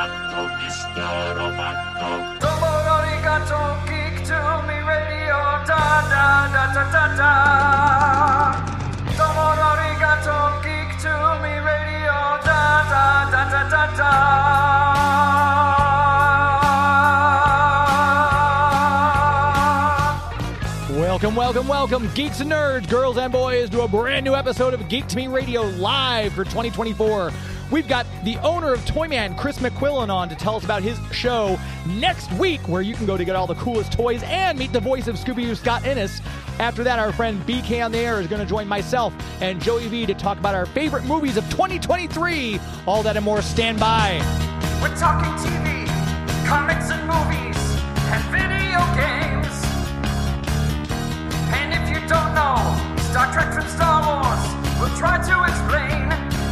Roboto, Mr. Roboto. Domo arigato, geek to me radio, da da da da da da. Domo arigato, geek to me radio, da da da da da da. Welcome, geeks and nerds, girls and boys, to a brand new episode of Geek to Me Radio Live for 2024. We've got the owner of Toyman, Chris McQuillan, on to tell us about his show next week, where you can go to get all the coolest toys and meet the voice of Scooby-Doo, Scott Innes. After that, our friend BK on the Air is going to join myself and Joey V to talk about our favorite movies of 2023. All that and more. Stand by. We're talking TV, comics and movies, and video games. And if you don't know Star Trek from Star Wars, we'll try to explain.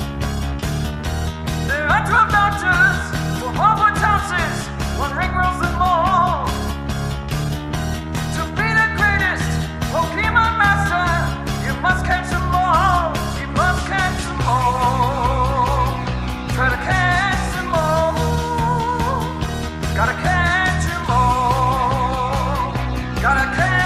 There are 12 doctors for Hogwarts houses, one ring rules them all. To be the greatest Pokemon master, you must catch them all. You must catch them all. Try to catch them all. Gotta catch them all. Gotta catch them all.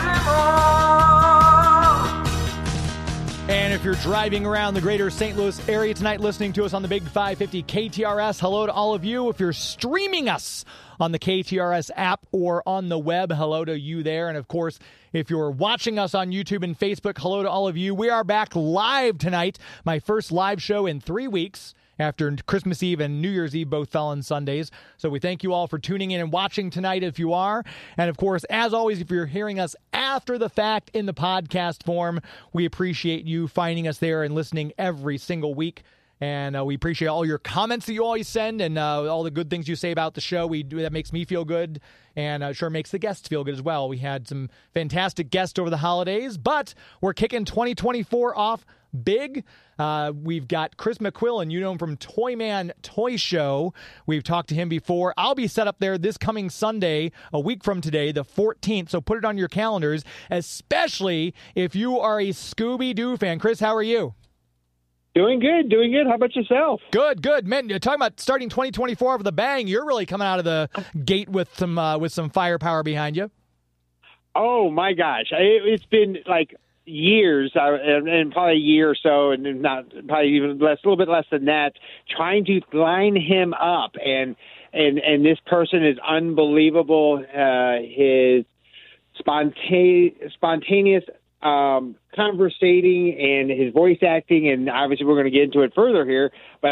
And if you're driving around the greater St. Louis area tonight listening to us on the Big 550 KTRS, hello to all of you. If you're streaming us on the KTRS app or on the web, hello to you there. And of course, if you're watching us on YouTube and Facebook, hello to all of you. We are back live tonight, my first live show in 3 weeks, after Christmas Eve and New Year's Eve both fell on Sundays. So we thank you all for tuning in and watching tonight if you are. And of course, as always, if you're hearing us after the fact in the podcast form, we appreciate you finding us there and listening every single week. And we appreciate all your comments that you always send and all the good things you say about the show. That makes me feel good, and sure makes the guests feel good as well. We had some fantastic guests over the holidays, but we're kicking 2024 off big. We've got Chris McQuillan. You know him from Toyman Toy Show. We've talked to him before. I'll be set up there this coming Sunday, a week from today, the 14th. So put it on your calendars, especially if you are a Scooby-Doo fan. Chris, how are you? Doing good. How about yourself? Good. Man, you're talking about starting 2024 off with a bang. You're really coming out of the gate with some firepower behind you. Oh, my gosh. It's been like years, and probably a year or so, and not probably even less, a little bit less than that, trying to line him up. And this person is unbelievable. His spontaneous conversating and his voice acting, and obviously we're going to get into it further here, but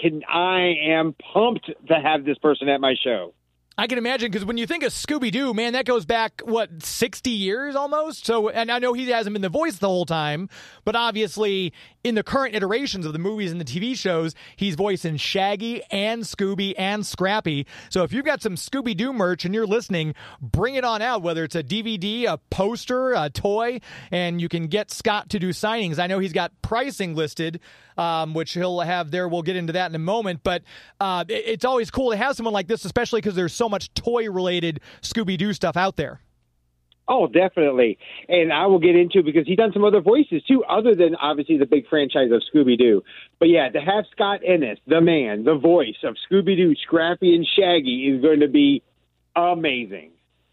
I am pumped to have this person at my show. I can imagine, because when you think of Scooby-Doo, man, that goes back, 60 years almost? So, and I know he hasn't been the voice the whole time, but obviously in the current iterations of the movies and the TV shows, he's voicing Shaggy and Scooby and Scrappy. So if you've got some Scooby-Doo merch and you're listening, bring it on out, whether it's a DVD, a poster, a toy, and you can get Scott to do signings. I know he's got pricing listed, which he'll have there. We'll get into that in a moment, but it's always cool to have someone like this, especially because there's so much toy-related Scooby-Doo stuff out there. Oh, definitely. And I will get into it because he's done some other voices, too, other than, obviously, the big franchise of Scooby-Doo. But, yeah, to have Scott Innes, the man, the voice of Scooby-Doo, Scrappy, and Shaggy is going to be amazing.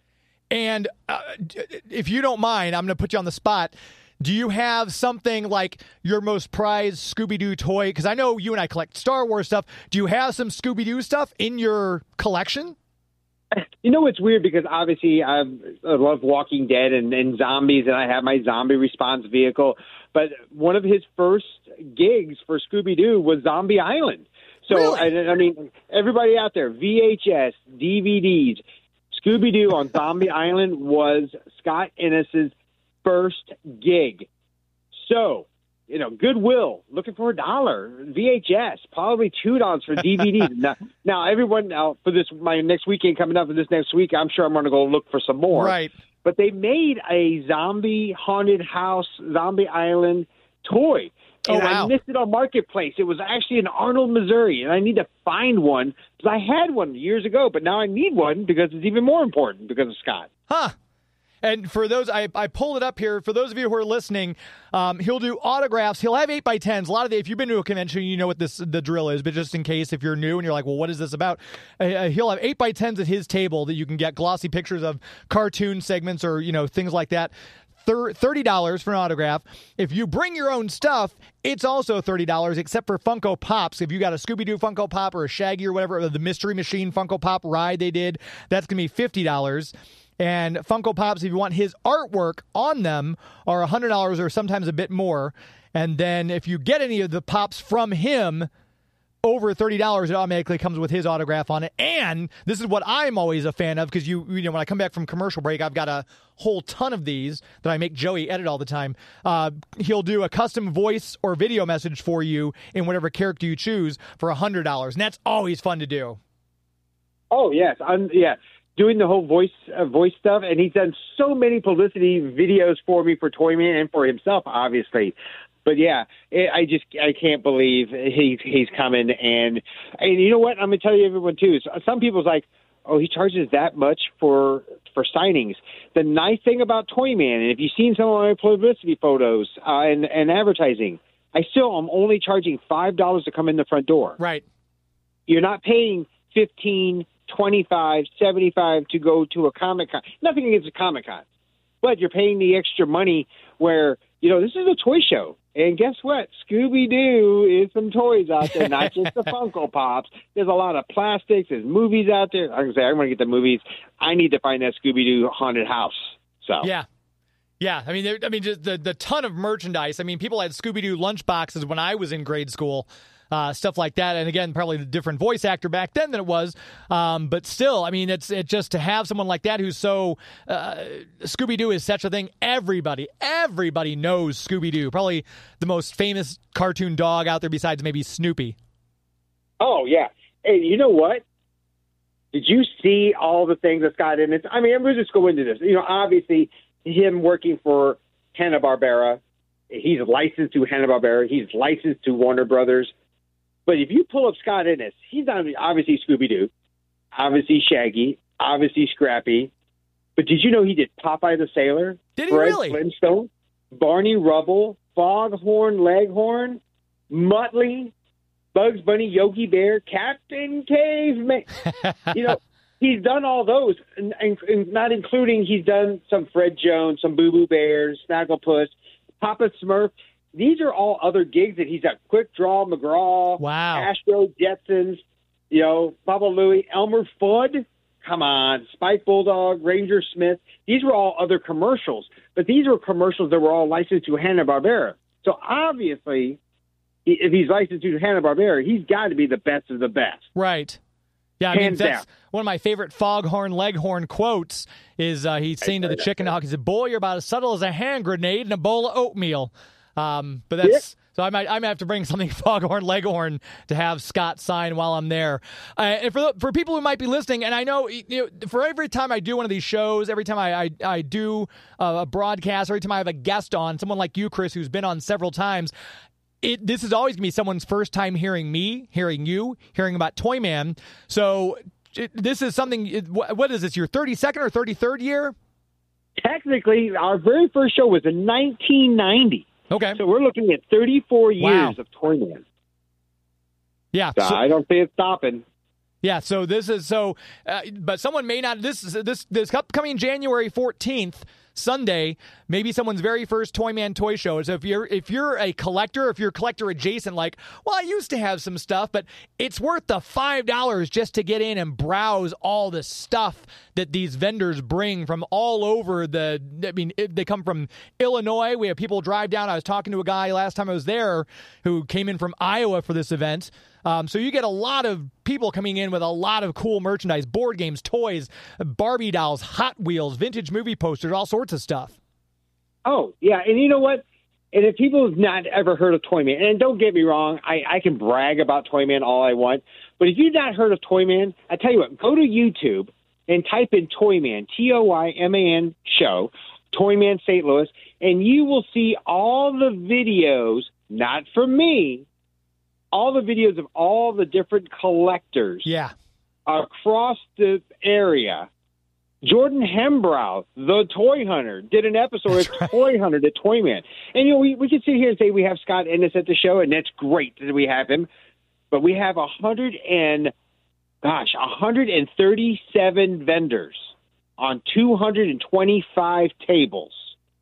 And if you don't mind, I'm going to put you on the spot. Do you have something like your most prized Scooby-Doo toy? Because I know you and I collect Star Wars stuff. Do you have some Scooby-Doo stuff in your collection? You know, it's weird because obviously I love Walking Dead and zombies, and I have my zombie response vehicle. But one of his first gigs for Scooby-Doo was Zombie Island. So, really? I mean, everybody out there, VHS, DVDs, Scooby-Doo on Zombie Island was Scott Innes' first gig. So, you know, Goodwill, looking for $1. VHS, probably $2 for DVDs. now, everyone, for my next weekend coming up, for this next week, I'm sure I'm going to go look for some more. Right. But they made a zombie haunted house, Zombie Island toy. And wow. I missed it on Marketplace. It was actually in Arnold, Missouri, and I need to find one because I had one years ago, but now I need one because it's even more important because of Scott. Huh. And for those, I pulled it up here. For those of you who are listening, he'll do autographs. He'll have 8x10s. A lot of if you've been to a convention, you know what the drill is. But just in case, if you're new and you're like, well, what is this about? He'll have 8x10s at his table that you can get glossy pictures of cartoon segments or things like that. $30 for an autograph. If you bring your own stuff, it's also $30, except for Funko Pops. If you got a Scooby-Doo Funko Pop or a Shaggy or whatever, or the Mystery Machine Funko Pop ride they did, that's going to be $50. And Funko Pops, if you want his artwork on them, are $100 or sometimes a bit more. And then if you get any of the Pops from him, over $30, it automatically comes with his autograph on it. And this is what I'm always a fan of, because when I come back from commercial break, I've got a whole ton of these that I make Joey edit all the time. He'll do a custom voice or video message for you in whatever character you choose for $100, and that's always fun to do. Oh yes, doing the whole voice stuff, and he's done so many publicity videos for me for Toyman and for himself, obviously. But yeah, I can't believe he's coming, and you know what? I'm gonna tell you, everyone too. Some people's like, oh, he charges that much for signings. The nice thing about Toyman, and if you've seen some of my publicity photos and advertising, I'm only charging $5 to come in the front door. Right. You're not paying $15, $25, $75 to go to a Comic-Con. Nothing against a Comic-Con, but you're paying the extra money where this is a toy show. And guess what? Scooby-Doo is some toys out there, not just the Funko Pops. There's a lot of plastics. There's movies out there. I'm going to get the movies. I need to find that Scooby-Doo haunted house. So yeah. I mean, just the ton of merchandise. I mean, people had Scooby-Doo lunch boxes when I was in grade school. Stuff like that. And again, probably the different voice actor back then than it was. But still, I mean, it's just to have someone like that who's so Scooby-Doo is such a thing. Everybody knows Scooby-Doo. Probably the most famous cartoon dog out there besides maybe Snoopy. Oh, yeah. Hey, you know what? Did you see all the things that's got in it? I mean, we'll just go into this. Obviously, him working for Hanna-Barbera. He's licensed to Hanna-Barbera. He's licensed to Warner Brothers. But if you pull up Scott Innes, he's obviously Scooby-Doo, obviously Shaggy, obviously Scrappy. But did you know he did Popeye the Sailor? Did he Fred really? Flintstone, Barney Rubble, Foghorn Leghorn, Muttley, Bugs Bunny, Yogi Bear, Captain Caveman. He's done all those, and not including he's done some Fred Jones, some Boo Boo Bears, Snagglepuss, Papa Smurf. These are all other gigs that he's got. Quick Draw McGraw, wow, Astro Jetsons, Bubba Louie, Elmer Fudd. Come on, Spike Bulldog, Ranger Smith. These were all other commercials, but these were commercials that were all licensed to Hanna-Barbera. So obviously, if he's licensed to Hanna-Barbera, he's got to be the best of the best. Right. Yeah, I mean, that's one of my favorite Foghorn Leghorn quotes is he's saying to the chicken hawk, he said, boy, you're about as subtle as a hand grenade in a bowl of oatmeal. But that's so I might have to bring something Foghorn Leghorn to have Scott sign while I'm there. And for people who might be listening, and I know, for every time I do one of these shows, every time I do a broadcast, every time I have a guest on, someone like you, Chris, who's been on several times, this is always going to be someone's first time hearing me, hearing you, hearing about Toyman. So this is something, what is this, your 32nd or 33rd year? Technically, our very first show was in 1990. Okay. So we're looking at 34 years of Toyman. Yeah. So I don't see it stopping. Yeah, so this is but someone may not. This upcoming January 14th, Sunday, maybe someone's very first Toyman toy show. So if you're a collector, if you're collector adjacent, like, well, I used to have some stuff, but it's worth the $5 just to get in and browse all the stuff that these vendors bring from all over they come from Illinois. We have people drive down. I was talking to a guy last time I was there who came in from Iowa for this event. So you get a lot of people coming in with a lot of cool merchandise, board games, toys, Barbie dolls, Hot Wheels, vintage movie posters, all sorts of stuff. Oh, yeah. And you know what? And if people have not ever heard of Toyman, and don't get me wrong, I can brag about Toyman all I want, but if you've not heard of Toyman, I tell you what, go to YouTube and type in Toyman, Toyman show, Toyman St. Louis, and you will see all the videos, not from me, all the videos of all the different collectors across the area Jordan Hembrow, the Toy Hunter, did an episode of Toy Hunter, the Toy Man. And, we can sit here and say we have Scott Ennis at the show, and that's great that we have him. But we have 137 vendors on 225 tables.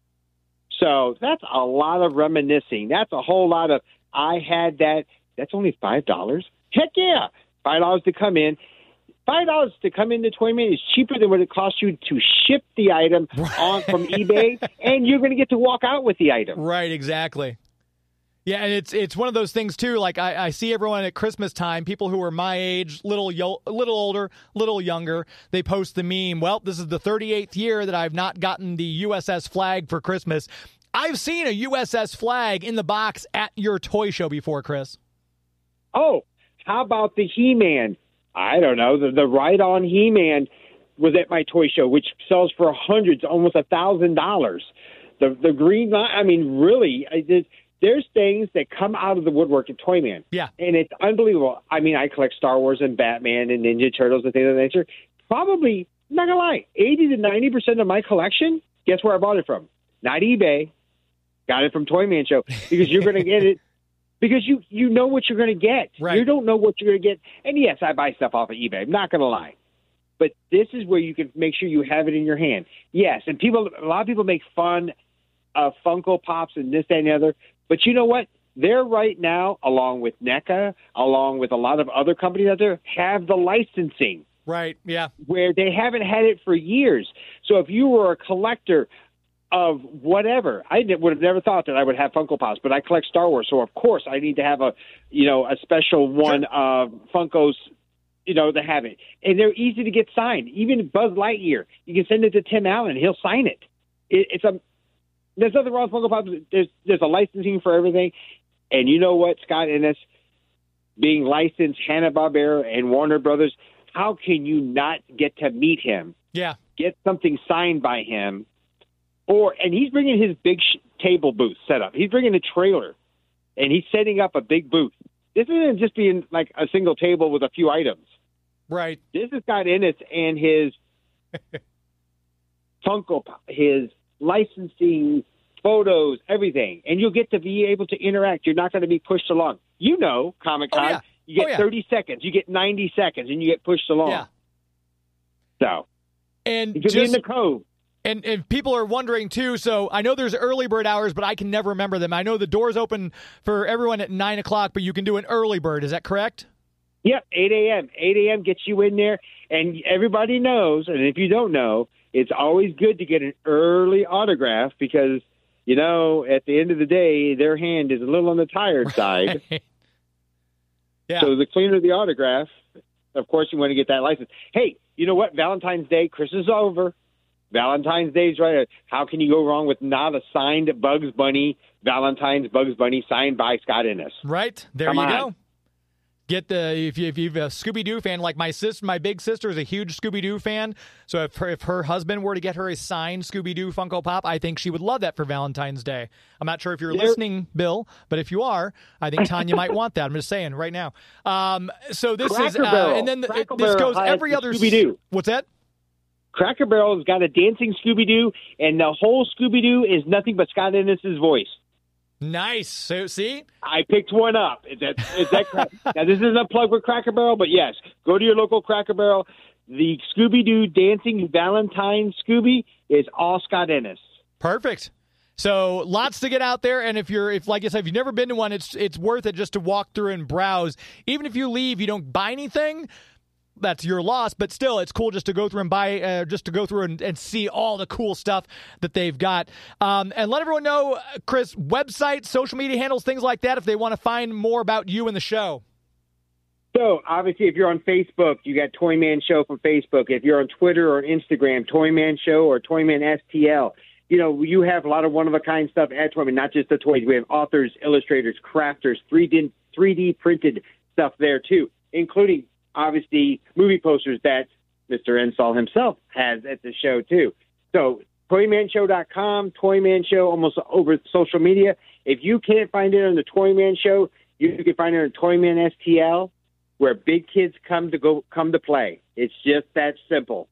So that's a lot of reminiscing. That's a whole lot of, I had that. That's only $5. Heck yeah. $5 to come in. $5 to come into Toy Man is cheaper than what it costs you to ship the item on from eBay, and you're going to get to walk out with the item. Right, exactly. Yeah, and it's one of those things, too. Like, I see everyone at Christmas time, people who are my age, little older, little younger, they post the meme, well, this is the 38th year that I've not gotten the USS flag for Christmas. I've seen a USS flag in the box at your toy show before, Chris. Oh, how about the He-Man? I don't know. The Ride-On He-Man was at my toy show, which sells for hundreds, almost $1,000. The green line, I mean, really, there's things that come out of the woodwork at Toy Man. Yeah. And it's unbelievable. I mean, I collect Star Wars and Batman and Ninja Turtles and things of that nature. Probably, I'm not going to lie, 80 to 90% of my collection, guess where I bought it from? Not eBay. Got it from Toy Man Show, because you're going to get it. Because you know what you're going to get. Right. You don't know what you're going to get. And, yes, I buy stuff off of eBay. I'm not going to lie. But this is where you can make sure you have it in your hand. Yes, and a lot of people make fun of Funko Pops and this, that, and the other. But you know what? They're right now, along with NECA, along with a lot of other companies out there, have the licensing. Right, yeah. Where they haven't had it for years. So if you were a collector of whatever, I would have never thought that I would have Funko Pops, but I collect Star Wars, so of course I need to have a special one of Funkos, to have it. And they're easy to get signed. Even Buzz Lightyear, you can send it to Tim Allen, he'll sign it. There's nothing wrong with Funko Pops. There's a licensing for everything. And you know what, Scott Ennis, being licensed Hanna-Barbera and Warner Brothers, how can you not get to meet him? Yeah. Get something signed by him. And he's bringing his big table booth set up. He's bringing a trailer, and he's setting up a big booth. This isn't just being like a single table with a few items. Right. This has got in it and his Funko Pop, his licensing, photos, everything. And you'll get to be able to interact. You're not going to be pushed along. Comic-Con, oh, yeah. You get 30 seconds. You get 90 seconds, and you get pushed along. Yeah. So, and you could be in the Cove. And people are wondering, too, so I know there's early bird hours, but I can never remember them. I know the doors open for everyone at 9 o'clock, but you can do an early bird. Is that correct? Yep, 8 a.m. 8 a.m. gets you in there, and everybody knows, and if you don't know, it's always good to get an early autograph because, at the end of the day, their hand is a little on the tired side. Yeah. So the cleaner the autograph, of course, you want to get that license. Hey, you know what? Valentine's Day, Christmas is over. Valentine's Day is right. How can you go wrong with not a signed Bugs Bunny, Valentine's Bugs Bunny signed by Scott Ennis? Right. There you go. Get if you're a Scooby-Doo fan, like my big sister is a huge Scooby-Doo fan. So if her husband were to get her a signed Scooby-Doo Funko Pop, I think she would love that for Valentine's Day. I'm not sure if you're listening, Bill, but if you are, I think Tanya might want that. I'm just saying right now. So this Cracker Barrel. and then Cracker this goes Barrel every other Scooby-Doo. What's that? Cracker Barrel's got a dancing Scooby-Doo, and the whole Scooby-Doo is nothing but Scott Ennis' voice. Nice. So, see? I picked one up. Now, this isn't a plug for Cracker Barrel, but yes, go to your local Cracker Barrel. The Scooby-Doo Dancing Valentine Scooby is all Scott Ennis. Perfect. So lots to get out there, and if like I said, if you've never been to one, it's worth it just to walk through and browse. Even if you leave, you don't buy anything, that's your loss, but still, it's cool just to go through and buy, just to go through and see all the cool stuff that they've got. And let everyone know, Chris, websites, social media handles, things like that, if they want to find more about you and the show. So, obviously, if you're on Facebook, you got Toy Man Show from Facebook. If you're on Twitter or Instagram, Toy Man Show or Toy Man STL. You have a lot of one-of-a-kind stuff at Toy Man, not just the toys. We have authors, illustrators, crafters, 3D printed stuff there, too, including obviously movie posters that Mr. Ensall himself has at the show, too. So ToyManShow.com, Toyman Show, almost over social media. If you can't find it on the Toyman Show, you can find it on Toyman STL, where big kids come to play. It's just that simple.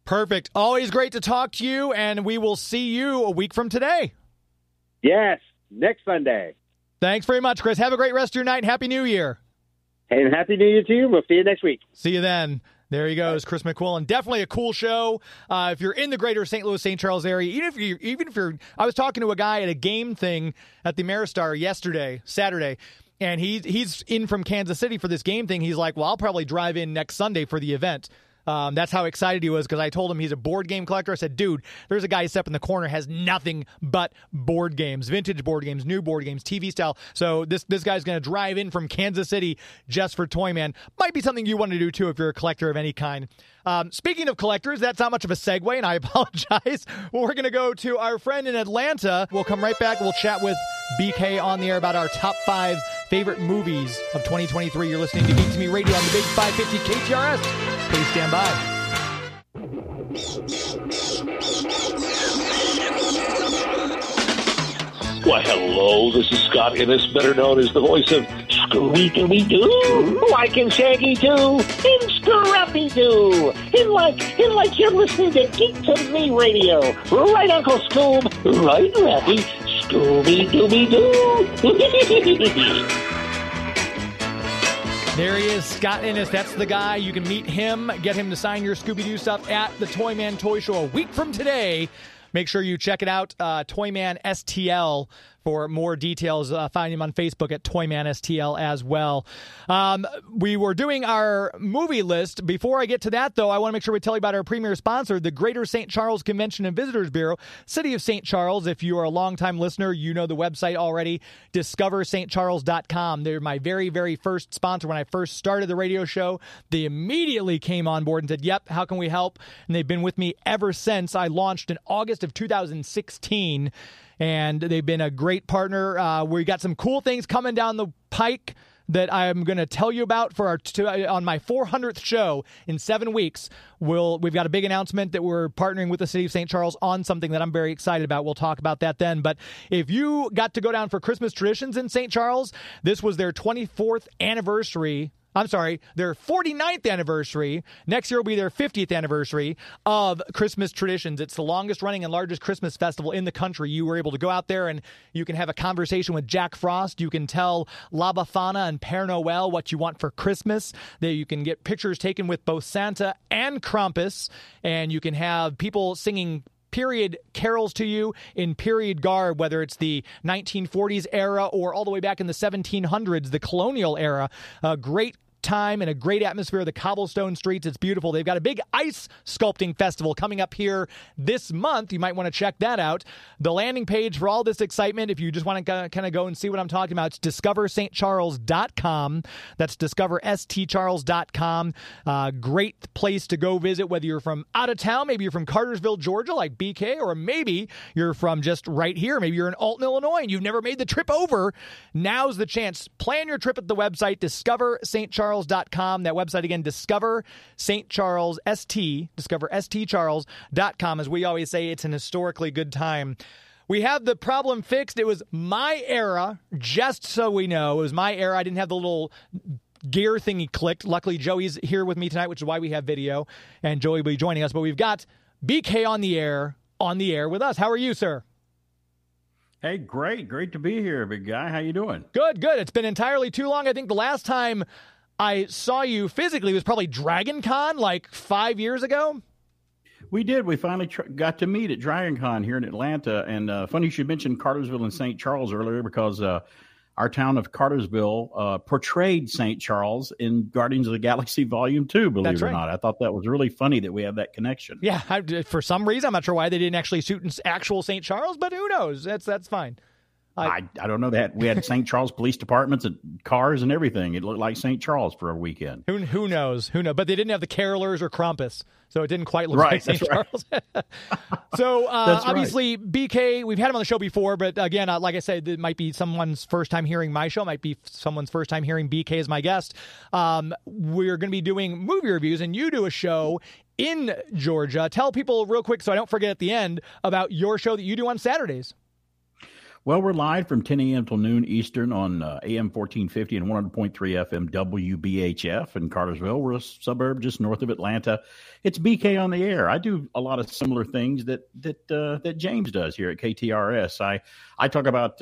Perfect. Always great to talk to you, and we will see you a week from today. Yes, next Sunday. Thanks very much, Chris. Have a great rest of your night. Happy New Year. Hey, and Happy New Year to you. We'll see you next week. See you then. There he goes, Chris McQuillan. Definitely a cool show. If you're in the greater St. Louis, St. Charles area, even if you're, I was talking to a guy at a game thing at the Ameristar Saturday, and he's in from Kansas City for this game thing. He's like, well, I'll probably drive in next Sunday for the event. That's how excited he was, because I told him he's a board game collector. I said, dude, there's a guy who's up in the corner, has nothing but board games, vintage board games, new board games, TV style. So this guy's going to drive in from Kansas City just for Toyman. Might be something you want to do, too, if you're a collector of any kind. Speaking of collectors, that's not much of a segue, and I apologize. Well, we're going to go to our friend in Atlanta. We'll come right back. We'll chat with BK on the air about our top 5 favorite movies of 2023. You're listening to Geek to Me Radio on the Big 550 KTRS. Please stand by. Why, hello, this is Scott Innes, better known as the voice of Scooby-Dooby-Doo, like in Shaggy Doo, in Scrappy-Doo, in like you're listening to Geek to Me Radio. Right, Uncle Scoob? Right, Rappy? Scooby-Dooby-Doo. There he is, Scott Innes. That's the guy. You can meet him, get him to sign your Scooby-Doo stuff at the Toyman Toy Show a week from today. Make sure you check it out, Toyman STL, for more details. Find him on Facebook at Toyman STL as well. We were doing our movie list. Before I get to that, though, I want to make sure we tell you about our premier sponsor, the Greater St. Charles Convention and Visitors Bureau, City of St. Charles. If you are a longtime listener, you know the website already, discoverstcharles.com. They're my very, very first sponsor. When I first started the radio show, they immediately came on board and said, yep, how can we help? And they've been with me ever since. I launched in August of 2016. And they've been a great partner. We got some cool things coming down the pike that I'm going to tell you about for on my 400th show in 7 weeks. We've got a big announcement that we're partnering with the City of St. Charles on something that I'm very excited about. We'll talk about that then. But if you got to go down for Christmas traditions in St. Charles, this was their 24th anniversary. I'm sorry, their 49th anniversary. Next year will be their 50th anniversary of Christmas Traditions. It's the longest running and largest Christmas festival in the country. You were able to go out there and you can have a conversation with Jack Frost. You can tell La Befana and Père Noël what you want for Christmas. There you can get pictures taken with both Santa and Krampus, and you can have people singing period carols to you in period garb, whether it's the 1940s era or all the way back in the 1700s, the colonial era. A great time and a great atmosphere. The cobblestone streets, it's beautiful. They've got a big ice sculpting festival coming up here this month. You might want to check that out. The landing page for all this excitement, if you just want to kind of go and see what I'm talking about, it's discoverstcharles.com. That's discoverstcharles.com. Great place to go visit, whether you're from out of town, maybe you're from Cartersville, Georgia, like BK, or maybe you're from just right here. Maybe you're in Alton, Illinois, and you've never made the trip over. Now's the chance. Plan your trip at the website, discoverstcharles.com. That website again, discoverstcharles.com. As we always say, it's an historically good time. We have the problem fixed. It was my era, just so we know. It was my era. I didn't have the little gear thingy clicked. Luckily, Joey's here with me tonight, which is why we have video, and Joey will be joining us. But we've got BK on the air with us. How are you, sir? Hey, great to be here, big guy. How you doing? Good. It's been entirely too long. I think the last time I saw you physically was probably Dragon Con, like 5 years ago. We did. We finally got to meet at Dragon Con here in Atlanta. And funny you should mention Cartersville and St. Charles earlier, because our town of Cartersville portrayed St. Charles in Guardians of the Galaxy Volume 2, believe it or not. I thought that was really funny that we have that connection. Yeah, for some reason, I'm not sure why they didn't actually shoot in actual St. Charles, but who knows? That's fine. I don't know that. We had St. Charles police departments and cars and everything. It looked like St. Charles for a weekend. Who knows? But they didn't have the carolers or Krampus, so it didn't quite look like St. Charles. So obviously, BK, we've had him on the show before, but again, like I said, it might be someone's first time hearing my show. It might be someone's first time hearing BK as my guest. We're going to be doing movie reviews, and you do a show in Georgia. Tell people real quick, so I don't forget at the end, about your show that you do on Saturdays. Well, we're live from 10 a.m. till noon Eastern on AM 1450 and 100.3 FM WBHF in Cartersville. We're a suburb just north of Atlanta. It's BK on the air. I do a lot of similar things that James does here at KTRS. I talk about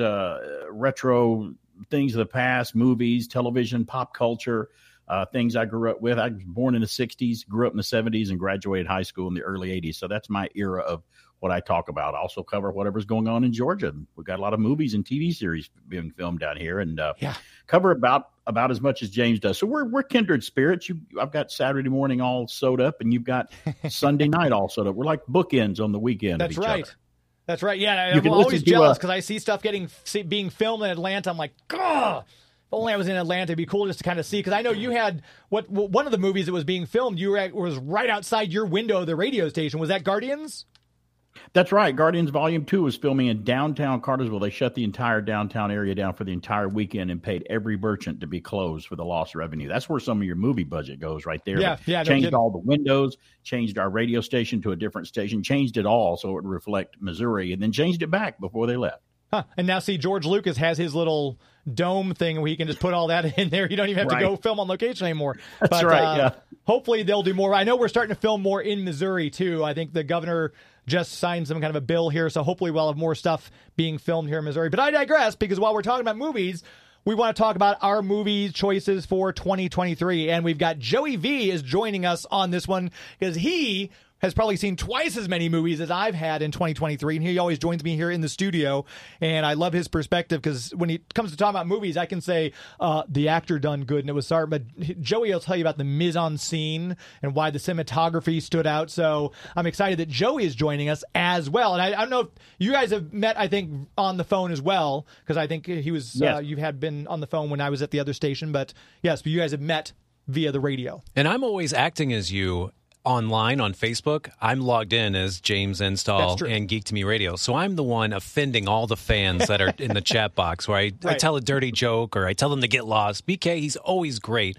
retro things of the past, movies, television, pop culture, things I grew up with. I was born in the 60s, grew up in the 70s, and graduated high school in the early 80s. So that's my era of what I talk about. I also cover whatever's going on in Georgia. We've got a lot of movies and TV series being filmed down here, and cover about as much as James does. So we're kindred spirits. I've got Saturday morning all sewed up, and you've got Sunday night all sewed up. We're like bookends on the weekend. That's of each right. Other. That's right. Yeah, I'm always jealous because I see stuff being filmed in Atlanta. I'm like, God, if only I was in Atlanta. It'd be cool just to kind of see, because I know you had one of the movies that was being filmed. Was right outside your window of the radio station. Was that Guardians? That's right. Guardians Volume 2 was filming in downtown Cartersville. They shut the entire downtown area down for the entire weekend and paid every merchant to be closed for the lost revenue. That's where some of your movie budget goes right there. Yeah. Changed all the windows, changed our radio station to a different station, changed it all so it would reflect Missouri, and then changed it back before they left. Huh. And now, see, George Lucas has his little dome thing where he can just put all that in there. You don't even have to go film on location anymore. That's right, yeah. Hopefully they'll do more. I know we're starting to film more in Missouri, too. I think the governor just signed some kind of a bill here, so hopefully we'll have more stuff being filmed here in Missouri. But I digress, because while we're talking about movies, we want to talk about our movie choices for 2023. And we've got Joey V is joining us on this one, because he has probably seen twice as many movies as I've had in 2023, and he always joins me here in the studio, and I love his perspective, because when he comes to talk about movies, I can say the actor done good, and it was sorry, but Joey will tell you about the mise-en-scene and why the cinematography stood out, so I'm excited that Joey is joining us as well, and I don't know if you guys have met, I think, on the phone as well, because I think he was, you had been on the phone when I was at the other station, but yes, but you guys have met via the radio. And I'm always acting as you online on Facebook. I'm logged in as James Install and Geek to Me Radio. So I'm the one offending all the fans that are in the chat box where I tell a dirty joke or I tell them to get lost. BK, he's always great.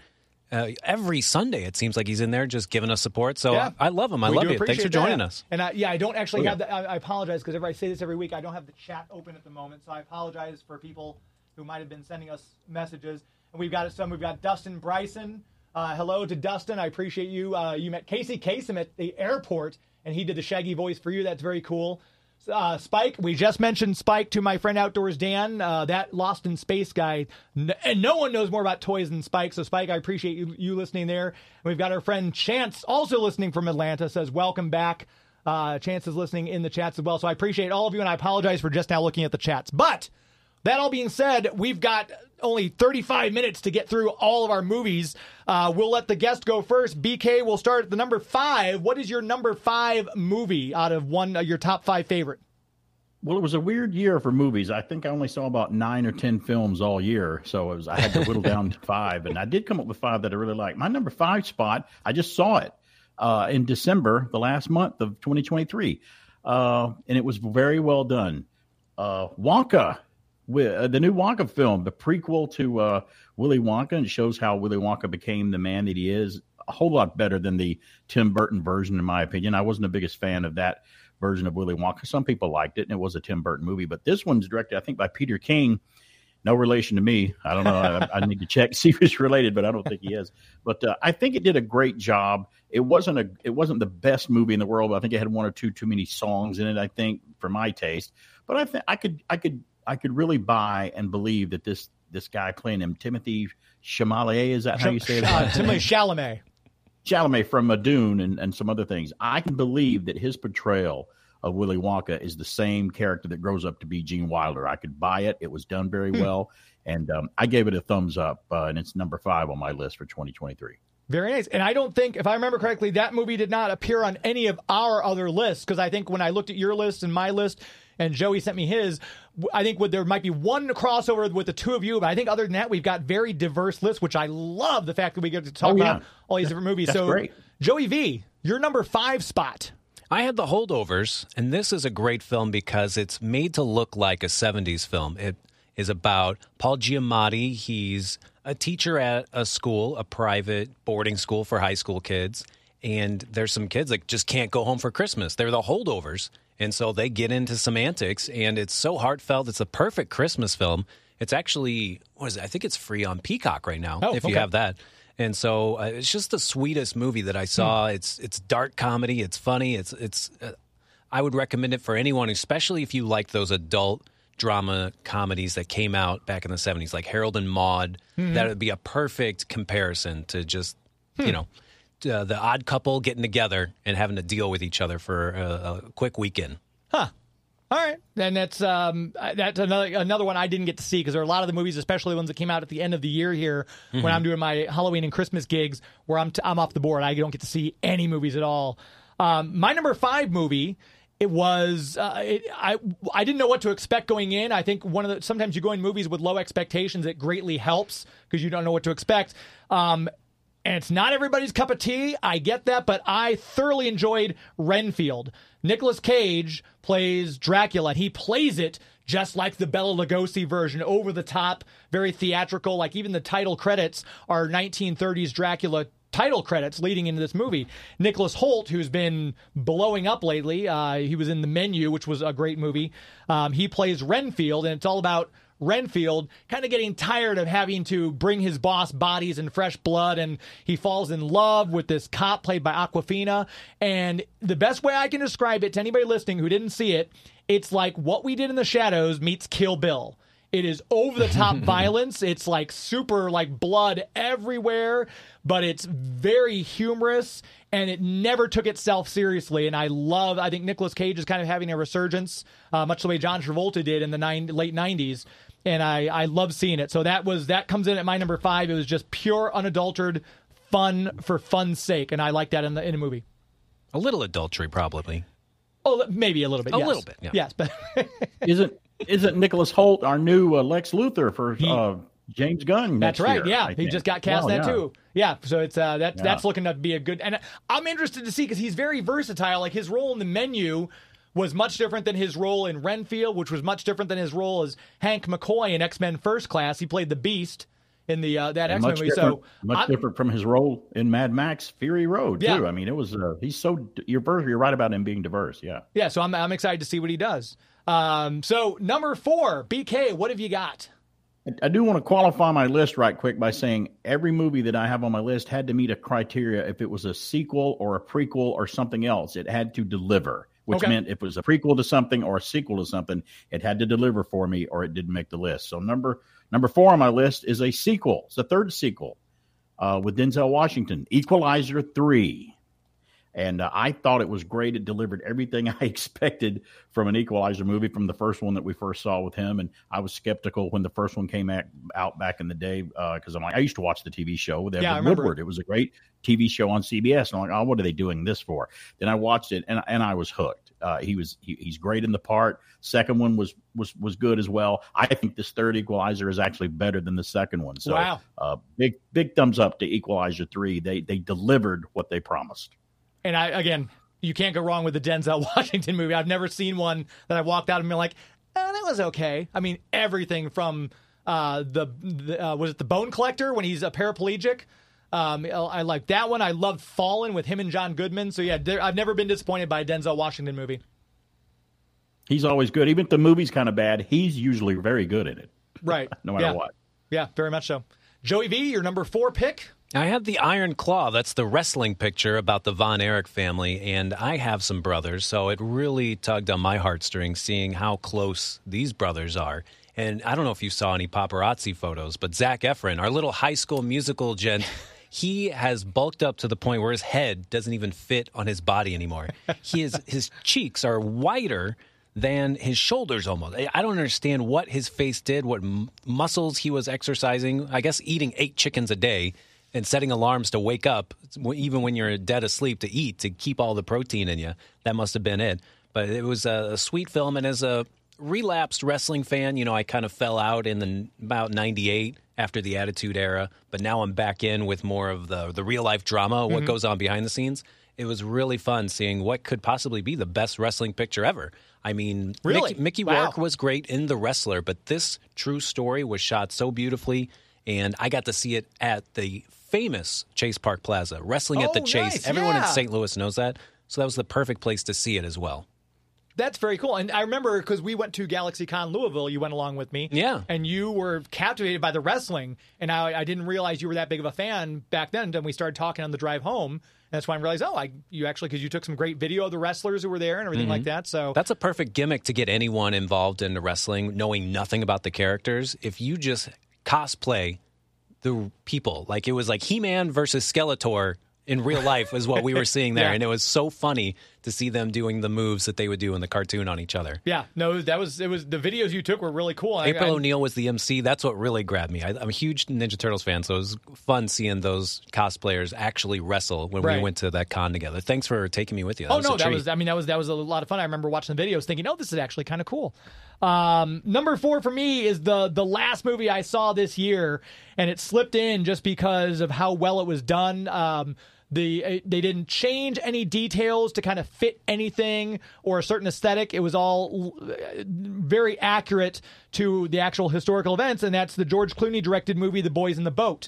Every Sunday, it seems like he's in there just giving us support. So I love him. I love you. Thanks for joining us. And I don't actually have the, I apologize, because I say this every week. I don't have the chat open at the moment. So I apologize for people who might have been sending us messages. And we've got Dustin Bryson. Hello to Dustin. I appreciate you. You met Casey Kasem at the airport, and he did the Shaggy voice for you. That's very cool. Spike, we just mentioned Spike to my friend Outdoors Dan, that Lost in Space guy. And no one knows more about toys than Spike. So, Spike, I appreciate you listening there. And we've got our friend Chance also listening from Atlanta, says, welcome back. Chance is listening in the chats as well. So I appreciate all of you, and I apologize for just now looking at the chats. But that all being said, we've got only 35 minutes to get through all of our movies. We'll let the guest go first. BK, we'll start at the number 5. What is your number 5 movie out of your top 5 favorite? Well, it was a weird year for movies. I think I only saw about 9 or 10 films all year, so I had to whittle down to 5, and I did come up with 5 that I really liked. My number 5 spot, I just saw it in December, the last month of 2023, and it was very well done. Wonka. The new Wonka film, the prequel to Willy Wonka, and shows how Willy Wonka became the man that he is. A whole lot better than the Tim Burton version, in my opinion. I wasn't the biggest fan of that version of Willy Wonka. Some people liked it, and it was a Tim Burton movie. But this one's directed, I think, by Peter King. No relation to me. I don't know. I need to check, see if he's related, but I don't think he is. But I think it did a great job. It wasn't the best movie in the world. But I think it had 1 or 2 too many songs in it, I think, for my taste. But I think I could really buy and believe that this guy playing him, Timothy Chalamet, is that how you say it? Timothy Chalamet. Chalamet from Dune and some other things. I can believe that his portrayal of Willy Wonka is the same character that grows up to be Gene Wilder. I could buy it. It was done very well. And I gave it a thumbs up, and it's number 5 on my list for 2023. Very nice. And I don't think, if I remember correctly, that movie did not appear on any of our other lists, because I think when I looked at your list and my list, and Joey sent me his, I think there might be one crossover with the two of you, but I think other than that, we've got very diverse lists, which I love the fact that we get to talk about all these different movies. That's so, great. Joey V, your number 5 spot. I had The Holdovers, and this is a great film because it's made to look like a 70s film. It is about Paul Giamatti. He's a teacher at a school, a private boarding school for high school kids, and there's some kids that just can't go home for Christmas. They're the holdovers. And so they get into some antics, and it's so heartfelt. It's a perfect Christmas film. It's actually, I think it's free on Peacock right now, if you have that. And so it's just the sweetest movie that I saw. It's dark comedy. It's funny. I would recommend it for anyone, especially if you like those adult drama comedies that came out back in the 70s, like Harold and Maude. That would be a perfect comparison to just, the odd couple getting together and having to deal with each other for a quick weekend. Huh. All right. And that's another one I didn't get to see because there are a lot of the movies, especially ones that came out at the end of the year here when I'm doing my Halloween and Christmas gigs where I'm off the board. I don't get to see any movies at all. My number 5 movie, it was I didn't know what to expect going in. I think sometimes you go in movies with low expectations, it greatly helps because you don't know what to expect. And it's not everybody's cup of tea. I get that, but I thoroughly enjoyed Renfield. Nicolas Cage plays Dracula. He plays it just like the Bela Lugosi version, over the top, very theatrical. Like even the title credits are 1930s Dracula title credits leading into this movie. Nicholas Hoult, who's been blowing up lately, he was in The Menu, which was a great movie. He plays Renfield, and it's all about Renfield kind of getting tired of having to bring his boss bodies and fresh blood, and he falls in love with this cop played by Awkwafina. And the best way I can describe it to anybody listening who didn't see it, it's like What We Did in the Shadows meets Kill Bill. It is over-the-top violence. It's like super like blood everywhere, but it's very humorous, and it never took itself seriously. And I think Nicolas Cage is kind of having a resurgence, much the way John Travolta did in the late 90s. And I love seeing it. So that comes in at my number 5. It was just pure, unadulterated fun for fun's sake, and I like that in a movie. A little adultery, probably. Oh, maybe a little bit. A little bit, yeah. Yes, but Isn't Nicholas Hoult our new Lex Luthor for James Gunn? That's right. Year, Yeah, he just got cast too. Yeah, so it's that's looking to be a good. And I'm interested to see because he's very versatile. Like his role in The Menu was much different than his role in Renfield, which was much different than his role as Hank McCoy in X-Men First Class. He played the Beast in the that X-Men movie. So much different from his role in Mad Max Fury Road too. Yeah. I mean, it was you're right about him being diverse. Yeah. Yeah. So I'm excited to see what he does. So number 4, BK, what have you got? I do want to qualify my list right quick by saying every movie that I have on my list had to meet a criteria. If it was a sequel or a prequel or something else, it had to deliver, which meant if it was a prequel to something or a sequel to something, it had to deliver for me or it didn't make the list. So number 4 on my list is a sequel. It's the third sequel with Denzel Washington, Equalizer 3. And I thought it was great. It delivered everything I expected from an Equalizer movie from the first one that we first saw with him. And I was skeptical when the first one came out back in the day because I'm like, I used to watch the TV show with Edward Woodward. It was a great TV show on CBS. And I'm like, oh, what are they doing this for? Then I watched it and I was hooked. He's great in the part. Second one was good as well. I think this third Equalizer is actually better than the second one. So wow. Big thumbs up to Equalizer 3. They delivered what they promised. And you can't go wrong with the Denzel Washington movie. I've never seen one that I walked out and been like, oh, that was okay. I mean, everything from was it The Bone Collector when he's a paraplegic? I like that one. I loved Fallen with him and John Goodman. So yeah, I've never been disappointed by a Denzel Washington movie. He's always good. Even if the movie's kind of bad, he's usually very good in it. Right. No matter what. Yeah, very much so. Joey V, your number 4 pick? I have the Iron Claw. That's the wrestling picture about the Von Erich family, and I have some brothers, so it really tugged on my heartstrings seeing how close these brothers are. And I don't know if you saw any paparazzi photos, but Zac Efron, our little High School Musical gent, he has bulked up to the point where his head doesn't even fit on his body anymore. His cheeks are wider than his shoulders almost. I don't understand what his face did, what muscles he was exercising. I guess eating 8 chickens a day and setting alarms to wake up, even when you're dead asleep, to eat, to keep all the protein in you. That must have been it. But it was a sweet film, and as a relapsed wrestling fan, I kind of fell out in about 98 after the Attitude Era, but now I'm back in with more of the real-life drama, what goes on behind the scenes. It was really fun seeing what could possibly be the best wrestling picture ever. I mean, really? Mickey Rourke was great in The Wrestler, but this true story was shot so beautifully, and I got to see it at the famous Chase Park Plaza, Wrestling at the Chase. Nice. Everyone in St. Louis knows that, so that was the perfect place to see it as well. That's very cool. And I remember because we went to GalaxyCon Louisville, you went along with me. Yeah. And you were captivated by the wrestling. And I didn't realize you were that big of a fan back then. And we started talking on the drive home. And that's when I realized, you actually, because you took some great video of the wrestlers who were there and everything like that. So that's a perfect gimmick to get anyone involved in the wrestling, knowing nothing about the characters. If you just cosplay the people, like it was like He-Man versus Skeletor in real life was what we were seeing there. And it was so funny to see them doing the moves that they would do in the cartoon on each other. Yeah, no, it was the videos you took were really cool. April O'Neil was the MC. That's what really grabbed me. I'm a huge Ninja Turtles fan, so it was fun seeing those cosplayers actually wrestle when we went to that con together. Thanks for taking me with you. That was a lot of fun. I remember watching the videos thinking, this is actually kind of cool. Number 4 for me is the last movie I saw this year, and it slipped in just because of how well it was done. They didn't change any details to kind of fit anything or a certain aesthetic. It was all very accurate to the actual historical events, and that's the George Clooney directed movie, The Boys in the Boat.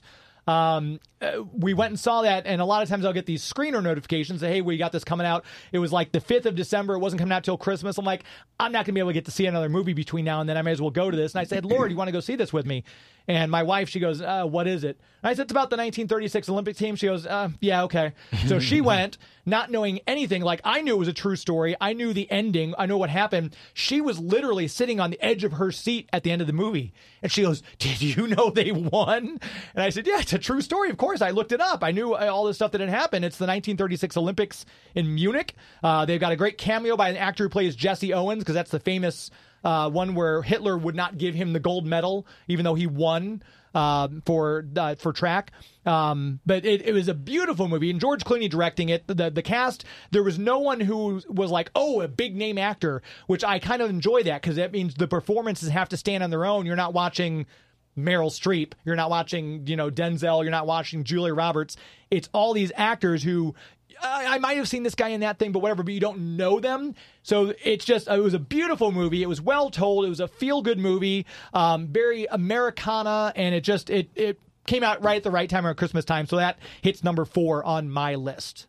We went and saw that, and a lot of times I'll get these screener notifications that, hey, we got this coming out. It was like the 5th of December. It wasn't coming out till Christmas. I'm like, I'm not going to be able to get to see another movie between now and then. I may as well go to this. And I said, Lord, you want to go see this with me? And my wife, she goes, what is it? And I said, it's about the 1936 Olympic team. She goes, yeah, okay. So she went, not knowing anything. Like, I knew it was a true story. I knew the ending. I know what happened. She was literally sitting on the edge of her seat at the end of the movie. And she goes, did you know they won? And I said, yeah, it's a true story. Of course, I looked it up. I knew all this stuff that had happened. It's the 1936 Olympics in Munich. They've got a great cameo by an actor who plays Jesse Owens, because that's the famous one where Hitler would not give him the gold medal, even though he won for track. But it was a beautiful movie, and George Clooney directing it. The cast, there was no one who was like, a big name actor, which I kind of enjoy that, because that means the performances have to stand on their own. You're not watching Meryl Streep, you're not watching Denzel, you're not watching Julia Roberts. It's all these actors who I might have seen this guy in that thing, but whatever, but you don't know them. So it was a beautiful movie. It was well told. It was a feel-good movie, very Americana, and it came out right at the right time around Christmas time. So that hits number 4 on my list.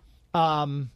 And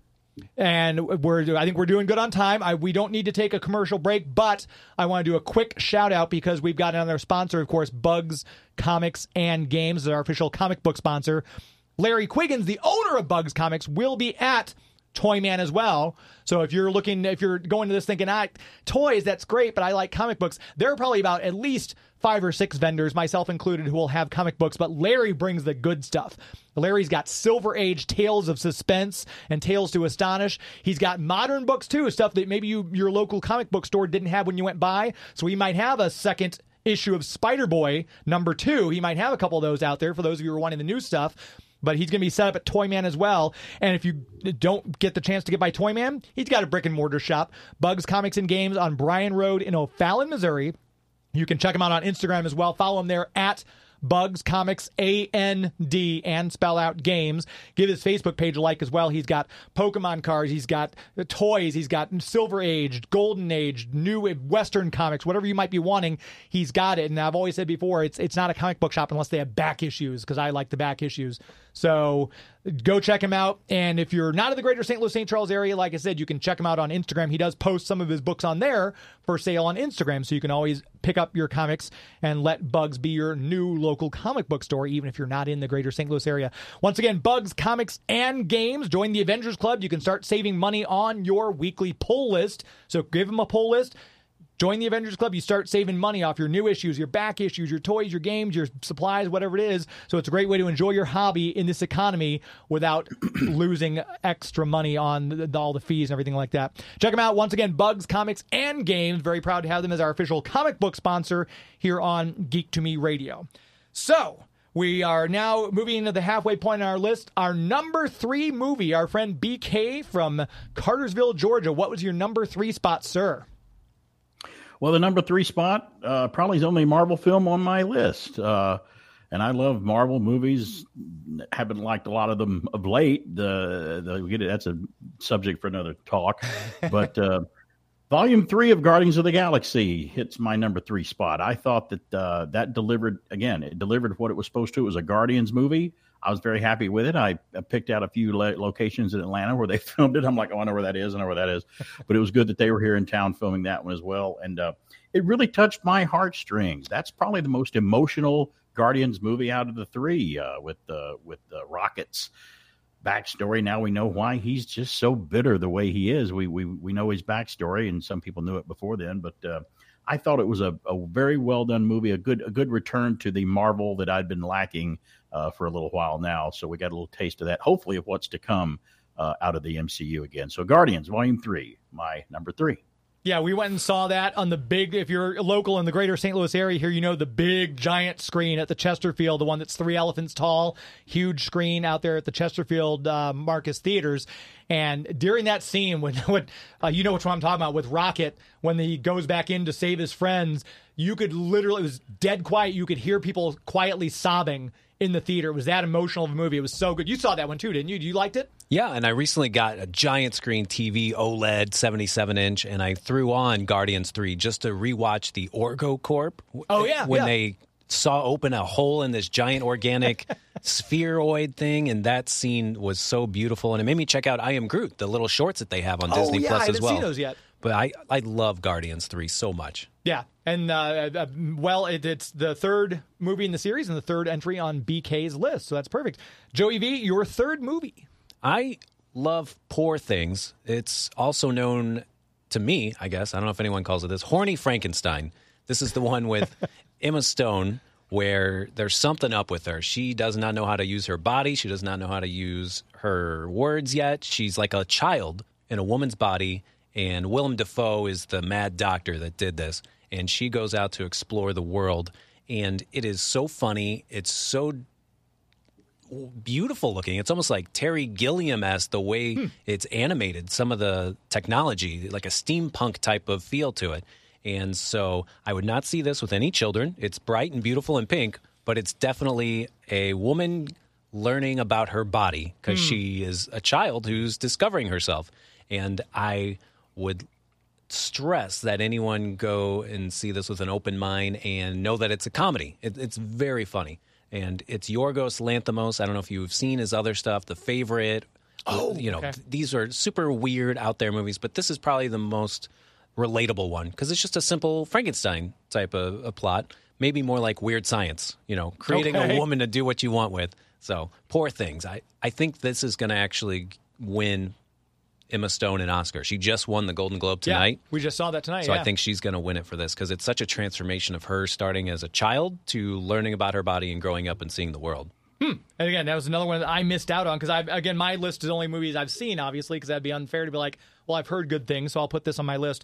I think we're doing good on time. We don't need to take a commercial break, but I want to do a quick shout out because we've got another sponsor, of course, Bugs Comics and Games, our official comic book sponsor. Larry Quiggins, the owner of Bugs Comics, will be at Toyman as well. So if you're going to this thinking, toys, that's great, but I like comic books, there are probably about at least 5 or 6 vendors, myself included, who will have comic books, but Larry brings the good stuff. Larry's got Silver Age Tales of Suspense and Tales to Astonish. He's got modern books too, stuff that maybe your local comic book store didn't have when you went by. So he might have a second issue of Spider-Boy number 2. He might have a couple of those out there for those of you who are wanting the new stuff. But he's going to be set up at Toyman as well. And if you don't get the chance to get by Toyman, he's got a brick and mortar shop, Bugs Comics and Games on Bryan Road in O'Fallon, Missouri. You can check him out on Instagram as well. Follow him there at Bugs Comics, AND, and spell out games. Give his Facebook page a like as well. He's got Pokemon cards. He's got toys. He's got Silver Age, Golden Age, new Western comics, whatever you might be wanting. He's got it. And I've always said before, it's not a comic book shop unless they have back issues, because I like the back issues. So go check him out. And if you're not in the greater St. Louis, St. Charles area, like I said, you can check him out on Instagram. He does post some of his books on there for sale on Instagram. So you can always pick up your comics and let Bugs be your new local comic book store, even if you're not in the greater St. Louis area. Once again, Bugs Comics and Games. Join the Avengers Club. You can start saving money on your weekly pull list. So give them a pull list. Join the Avengers Club. You start saving money off your new issues, your back issues, your toys, your games, your supplies, whatever it is. So it's a great way to enjoy your hobby in this economy without losing extra money on all the fees and everything like that. Check them out. Once again, Bugs Comics and Games. Very proud to have them as our official comic book sponsor here on Geek to Me Radio. So we are now moving into the halfway point on our list. Our number 3 movie, our friend BK from Cartersville, Georgia. What was your number 3 spot, sir? Well, the number 3 spot probably is the only Marvel film on my list. And I love Marvel movies. Haven't liked a lot of them of late. That's a subject for another talk. But Volume 3 of Guardians of the Galaxy hits my number 3 spot. I thought that that delivered, again, it delivered what it was supposed to. It was a Guardians movie. I was very happy with it. I picked out a few locations in Atlanta where they filmed it. I'm like, oh, I know where that is. I know where that is. But it was good that they were here in town filming that one as well. And it really touched my heartstrings. That's probably the most emotional Guardians movie out of the three, with Rocket's backstory. Now we know why he's just so bitter the way he is. We know his backstory, and some people knew it before then. But I thought it was a very well done movie, a good return to the Marvel that I'd been lacking for a little while now. So we got a little taste of that, hopefully, of what's to come out of the MCU again. So Guardians Volume 3, my number 3. Yeah, we went and saw that on the big, if you're local in the greater St. Louis area here, you know the big giant screen at the Chesterfield, the one that's 3 elephants tall, huge screen out there at the Chesterfield Marcus Theaters. And during that scene, when you know which one I'm talking about, with Rocket, when he goes back in to save his friends, you could literally, it was dead quiet. You could hear people quietly sobbing in the theater. It was that emotional of a movie. It was so good. You saw that one too, didn't you? You liked it? Yeah, and I recently got a giant screen TV, OLED, 77-inch, and I threw on Guardians 3 just to rewatch the Orgo Corp. Oh, yeah. When they saw open a hole in this giant organic spheroid thing, and that scene was so beautiful. And it made me check out I Am Groot, the little shorts that they have on Disney Plus as well. I haven't seen those yet. But I love Guardians 3 so much. Yeah, and it's the third movie in the series and the third entry on BK's list, so that's perfect. Joey V, your third movie. I love Poor Things. It's also known to me, I guess, I don't know if anyone calls it this, Horny Frankenstein. This is the one with Emma Stone where there's something up with her. She does not know how to use her body. She does not know how to use her words yet. She's like a child in a woman's body. And Willem Dafoe is the mad doctor that did this. And she goes out to explore the world. And it is so funny. It's so beautiful looking. It's almost like Terry Gilliam-esque the way it's animated. Some of the technology, like a steampunk type of feel to it. And so I would not see this with any children. It's bright and beautiful and pink, but it's definitely a woman learning about her body because she is a child who's discovering herself. And I would stress that anyone go and see this with an open mind and know that it's a comedy. It's very funny. And it's Yorgos Lanthimos. I don't know if you've seen his other stuff, The Favorite. Oh, okay. These are super weird out there movies, but this is probably the most relatable one because it's just a simple Frankenstein type of a plot. Maybe more like Weird Science, creating a woman to do what you want with. So Poor Things. I think this is going to actually win Emma Stone and Oscar. She just won the Golden Globe tonight. Yeah, we just saw that tonight. So I think she's going to win it for this because it's such a transformation of her starting as a child to learning about her body and growing up and seeing the world. And again, that was another one that I missed out on because my list is only movies I've seen, obviously, because that'd be unfair to be like, well, I've heard good things, so I'll put this on my list.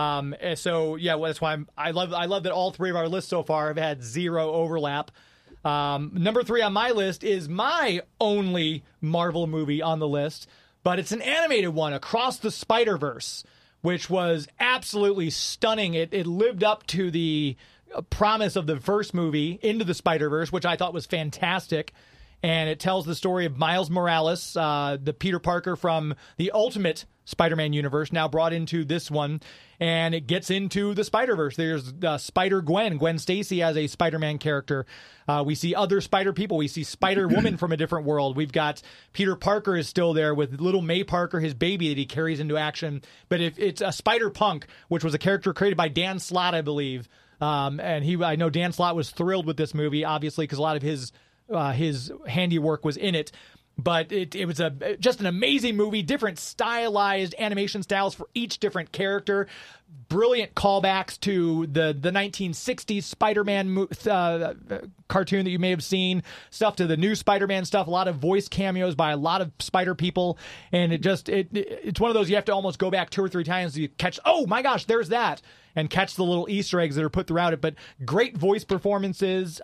So yeah, that's why I love that all three of our lists so far have had zero overlap. Number 3 on my list is my only Marvel movie on the list. But it's an animated one, Across the Spider-Verse, which was absolutely stunning. It lived up to the promise of the first movie, Into the Spider-Verse, which I thought was fantastic. And it tells the story of Miles Morales, the Peter Parker from the Ultimate Spider-Man universe, now brought into this one. And it gets into the Spider-Verse. There's Spider-Gwen Stacy as a Spider-Man character. We see other Spider people. We see Spider-Woman from a different world. We've got Peter Parker is still there with little May Parker, his baby that he carries into action. But if it's a Spider-Punk, which was a character created by Dan Slott, I believe. And I know Dan Slott was thrilled with this movie, obviously, because a lot of his handiwork was in it. But it was just an amazing movie, different stylized animation styles for each different character, brilliant callbacks to the 1960s Spider-Man cartoon that you may have seen, stuff to the new Spider-Man stuff, a lot of voice cameos by a lot of Spider people, and it's one of those you have to almost go back 2 or 3 times to catch, oh my gosh, there's that, and catch the little Easter eggs that are put throughout it. But great voice performances,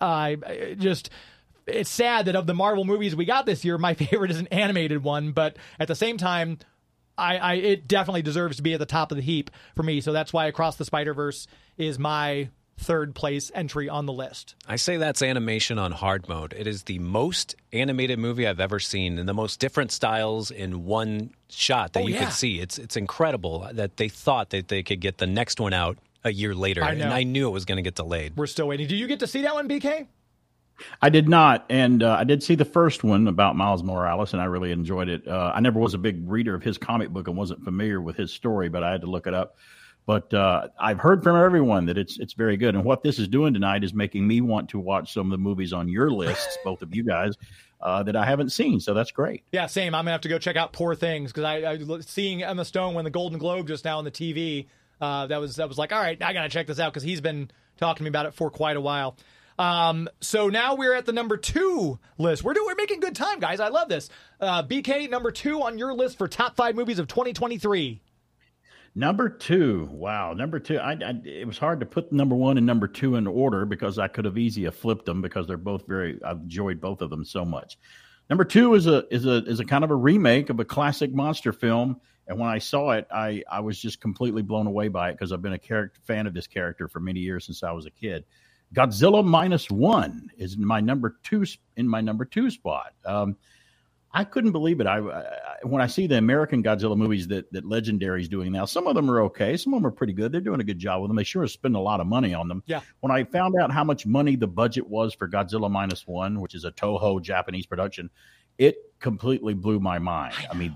it's sad that of the Marvel movies we got this year, my favorite is an animated one, but at the same time, it definitely deserves to be at the top of the heap for me. So that's why Across the Spider-Verse is my third place entry on the list. I say that's animation on hard mode. It is the most animated movie I've ever seen, and the most different styles in one shot that could see. It's incredible that they thought that they could get the next one out a year later, and I knew it was going to get delayed. We're still waiting. Do you get to see that one, BK? I did not, and I did see the first one about Miles Morales, and I really enjoyed it. I never was a big reader of his comic book and wasn't familiar with his story, but I had to look it up. But I've heard from everyone that it's very good, and what this is doing tonight is making me want to watch some of the movies on your lists, both of you guys, that I haven't seen. So that's great. Yeah, same. I'm gonna have to go check out Poor Things because I seeing Emma Stone win the Golden Globe just now on the TV. That was like, all right, I gotta check this out because he's been talking to me about it for quite a while. So now we're at the number 2 list. We're making good time, guys. I love this. BK, number 2 on your list for top 5 movies of 2023. Number 2. Wow. Number 2. It was hard to put number 1 and number 2 in order because I could have easily flipped them because they're both I've enjoyed both of them so much. Number 2 is a kind of a remake of a classic monster film. And when I saw it, I was just completely blown away by it because I've been a fan of this character for many years since I was a kid. Godzilla -1 is my number 2 spot. I couldn't believe it. When I see the American Godzilla movies that Legendary is doing now, some of them are okay. Some of them are pretty good. They're doing a good job with them. They sure spend a lot of money on them. Yeah. When I found out how much money the budget was for Godzilla -1, which is a Toho Japanese production, it completely blew my mind. I mean,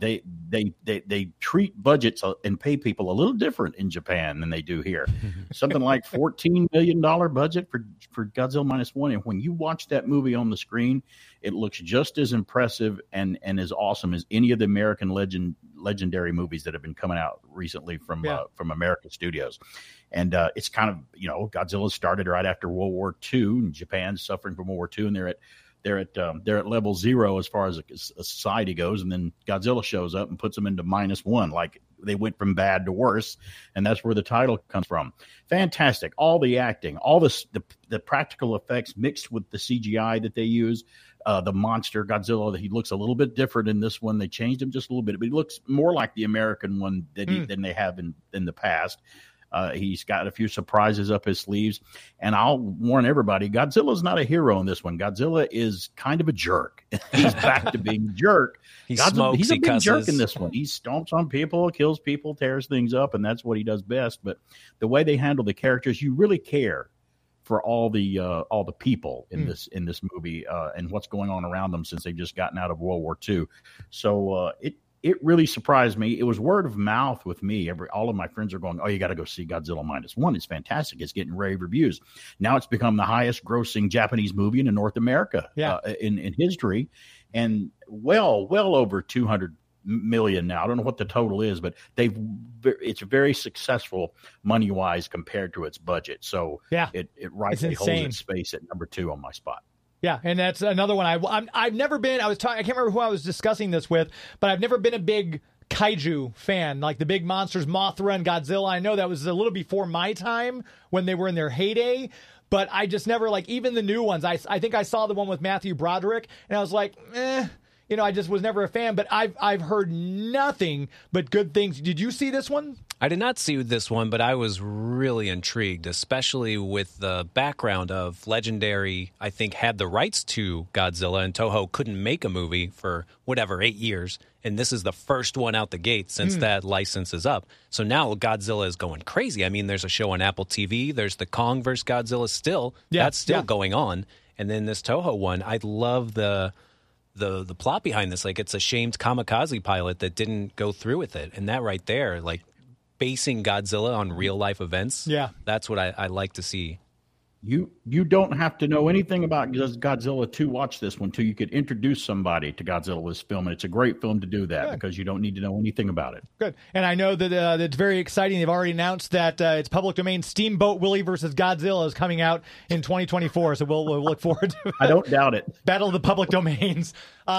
they treat budgets and pay people a little different in Japan than they do here. Something like $14 million budget for Godzilla -1. And when you watch that movie on the screen, it looks just as impressive and as awesome as any of the American legendary movies that have been coming out recently from American studios. And it's kind of, Godzilla started right after World War II, and Japan's suffering from World War II, and they're at level 0 as far as a society goes, and then Godzilla shows up and puts them into -1, like they went from bad to worse, and that's where the title comes from. Fantastic, all the acting, all the practical effects mixed with the CGI that they use. The monster Godzilla, he looks a little bit different in this one. They changed him just a little bit, but he looks more like the American one than they have in the past. He's got a few surprises up his sleeves. And I'll warn everybody, Godzilla's not a hero in this one. Godzilla is kind of a jerk. He's back to being a jerk. He's a big jerk in this one. He stomps on people, kills people, tears things up, and that's what he does best. But the way they handle the characters, you really care for all the people in this movie and what's going on around them since they've just gotten out of World War II. So it really surprised me. It was word of mouth with me. All of my friends are going, "Oh, you got to go see Godzilla -1. It's fantastic. It's getting rave reviews." Now it's become the highest grossing Japanese movie in North America in history, and well over 200 million now. I don't know what the total is, but it's very successvel money wise compared to its budget. So it rightly holds its space at number 2 on my spot. Yeah, and that's another one. I've never been. I can't remember who I was discussing this with, but I've never been a big kaiju fan, like the big monsters, Mothra and Godzilla. I know that was a little before my time when they were in their heyday, but I just never even the new ones. I think I saw the one with Matthew Broderick, and I was like, I just was never a fan. But I've heard nothing but good things. Did you see this one? I did not see this one, but I was really intrigued, especially with the background of Legendary, I think, had the rights to Godzilla, and Toho couldn't make a movie for 8 years. And this is the first one out the gate since that license is up. So now Godzilla is going crazy. I mean, there's a show on Apple TV. There's the Kong vs. Godzilla still. That's still going on. And then this Toho one, I love the plot behind this. Like, it's a shamed kamikaze pilot that didn't go through with it. And that right there, basing Godzilla on real life events. Yeah, that's what I like to see. You don't have to know anything about Godzilla to watch this one till you could introduce somebody to Godzilla with this film, and it's a great film to do that because you don't need to know anything about it. Good, and I know that it's very exciting. They've already announced that it's public domain. Steamboat Willie versus Godzilla is coming out in 2024, so we'll look forward to it. I don't doubt it. Battle of the public domains.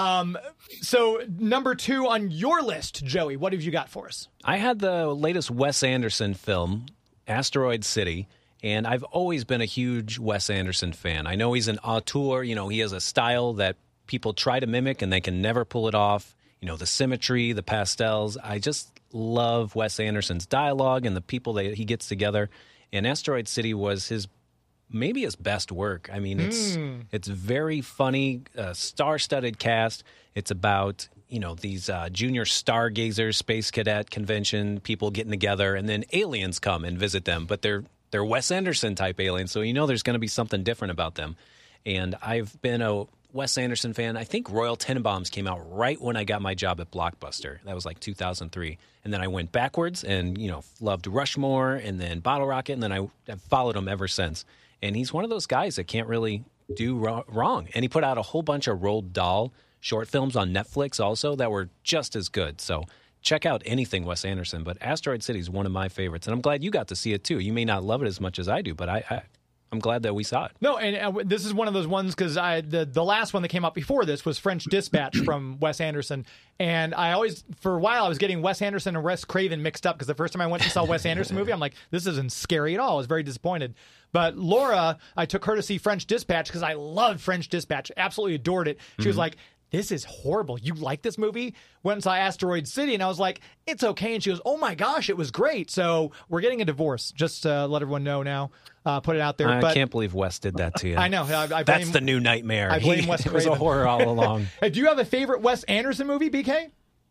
So number 2 on your list, Joey, what have you got for us? I had the latest Wes Anderson film, Asteroid City. And I've always been a huge Wes Anderson fan. I know he's an auteur. He has a style that people try to mimic and they can never pull it off. The symmetry, the pastels. I just love Wes Anderson's dialogue and the people that he gets together. And Asteroid City was maybe his best work. I mean, it's very funny, star-studded cast. It's about these junior stargazers, space cadet convention, people getting together, and then aliens come and visit them. But they're Wes Anderson type aliens, so there's going to be something different about them. And I've been a Wes Anderson fan. I think Royal Tenenbaums came out right when I got my job at Blockbuster. That was like 2003. And then I went backwards and, loved Rushmore and then Bottle Rocket. And then I've followed him ever since. And he's one of those guys that can't really do wrong. And he put out a whole bunch of Roald Dahl short films on Netflix also that were just as good. So check out anything Wes Anderson. But Asteroid City is one of my favorites. And I'm glad you got to see it too. You may not love it as much as I do, but I'm glad that we saw it. No, and this is one of those ones because the last one that came out before this was French Dispatch from Wes Anderson. And for a while, I was getting Wes Anderson and Wes Craven mixed up because the first time I went to saw a Wes Anderson movie, I'm like, this isn't scary at all. I was very disappointed. But Laura, I took her to see French Dispatch because I loved French Dispatch. Absolutely adored it. She was like, this is horrible. You like this movie? Went and saw Asteroid City, and I was like, it's okay. And she goes, oh my gosh, it was great. So we're getting a divorce. Just to let everyone know now. Put it out there. I can't believe Wes did that to you. I know. That's the new nightmare. I blame Wes Craven. It was a horror all along. Hey, do you have a favorite Wes Anderson movie, BK?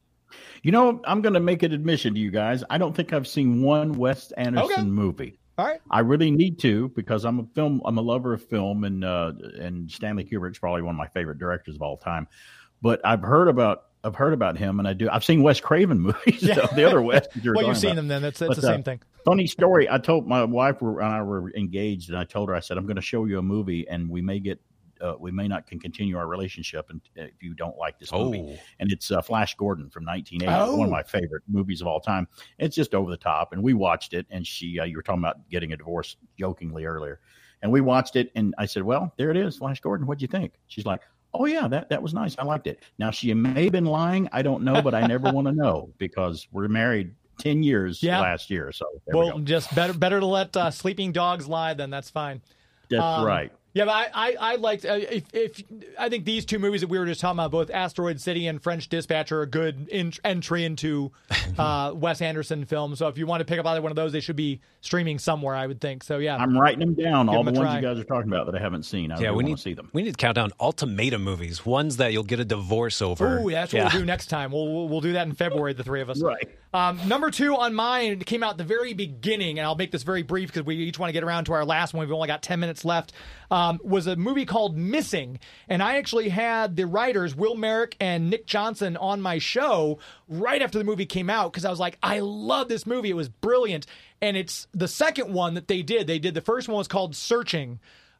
I'm going to make an admission to you guys. I don't think I've seen one Wes Anderson movie. All right. I really need to because I'm a lover of film, and Stanley Kubrick's probably one of my favorite directors of all time. But I've heard about him, and I've seen Wes Craven movies. Yeah. So the other Wes. Well, you've seen them then. It's the same thing. Funny story. I told my wife and I were engaged, and I told her, I said, I'm going to show you a movie, and we may not can continue our relationship if you don't like this movie. And it's Flash Gordon from 1980, one of my favorite movies of all time. It's just over the top, and we watched it. And you were talking about getting a divorce jokingly earlier, and we watched it, and I said, well, there it is, Flash Gordon. What'd you think? She's like, oh yeah, that was nice. I liked it. Now she may have been lying. I don't know, but I never want to know because we're married 10 years last year. So we go. Just better to let sleeping dogs lie. Then that's fine. That's right. Yeah, but I liked if I think these two movies that we were just talking about, both Asteroid City and French Dispatch, are a good entry into Wes Anderson films. So if you want to pick up either one of those, they should be streaming somewhere, I would think. So yeah, I'm writing them down. All the ones you guys are talking about that I haven't seen. I really want to see them. We need to count down ultimatum movies, ones that you'll get a divorce over. Oh, that's what we'll do next time. We'll do that in February, the three of us. Right. Number 2 on mine came out at the very beginning, and I'll make this very brief because we each want to get around to our last one. We've only got 10 minutes left. Was a movie called Missing, and I actually had the writers Will Merrick and Nick Johnson on my show right after the movie came out because I was like, I love this movie. It was brilliant, and it's the second one that they did. The first one was called Searching,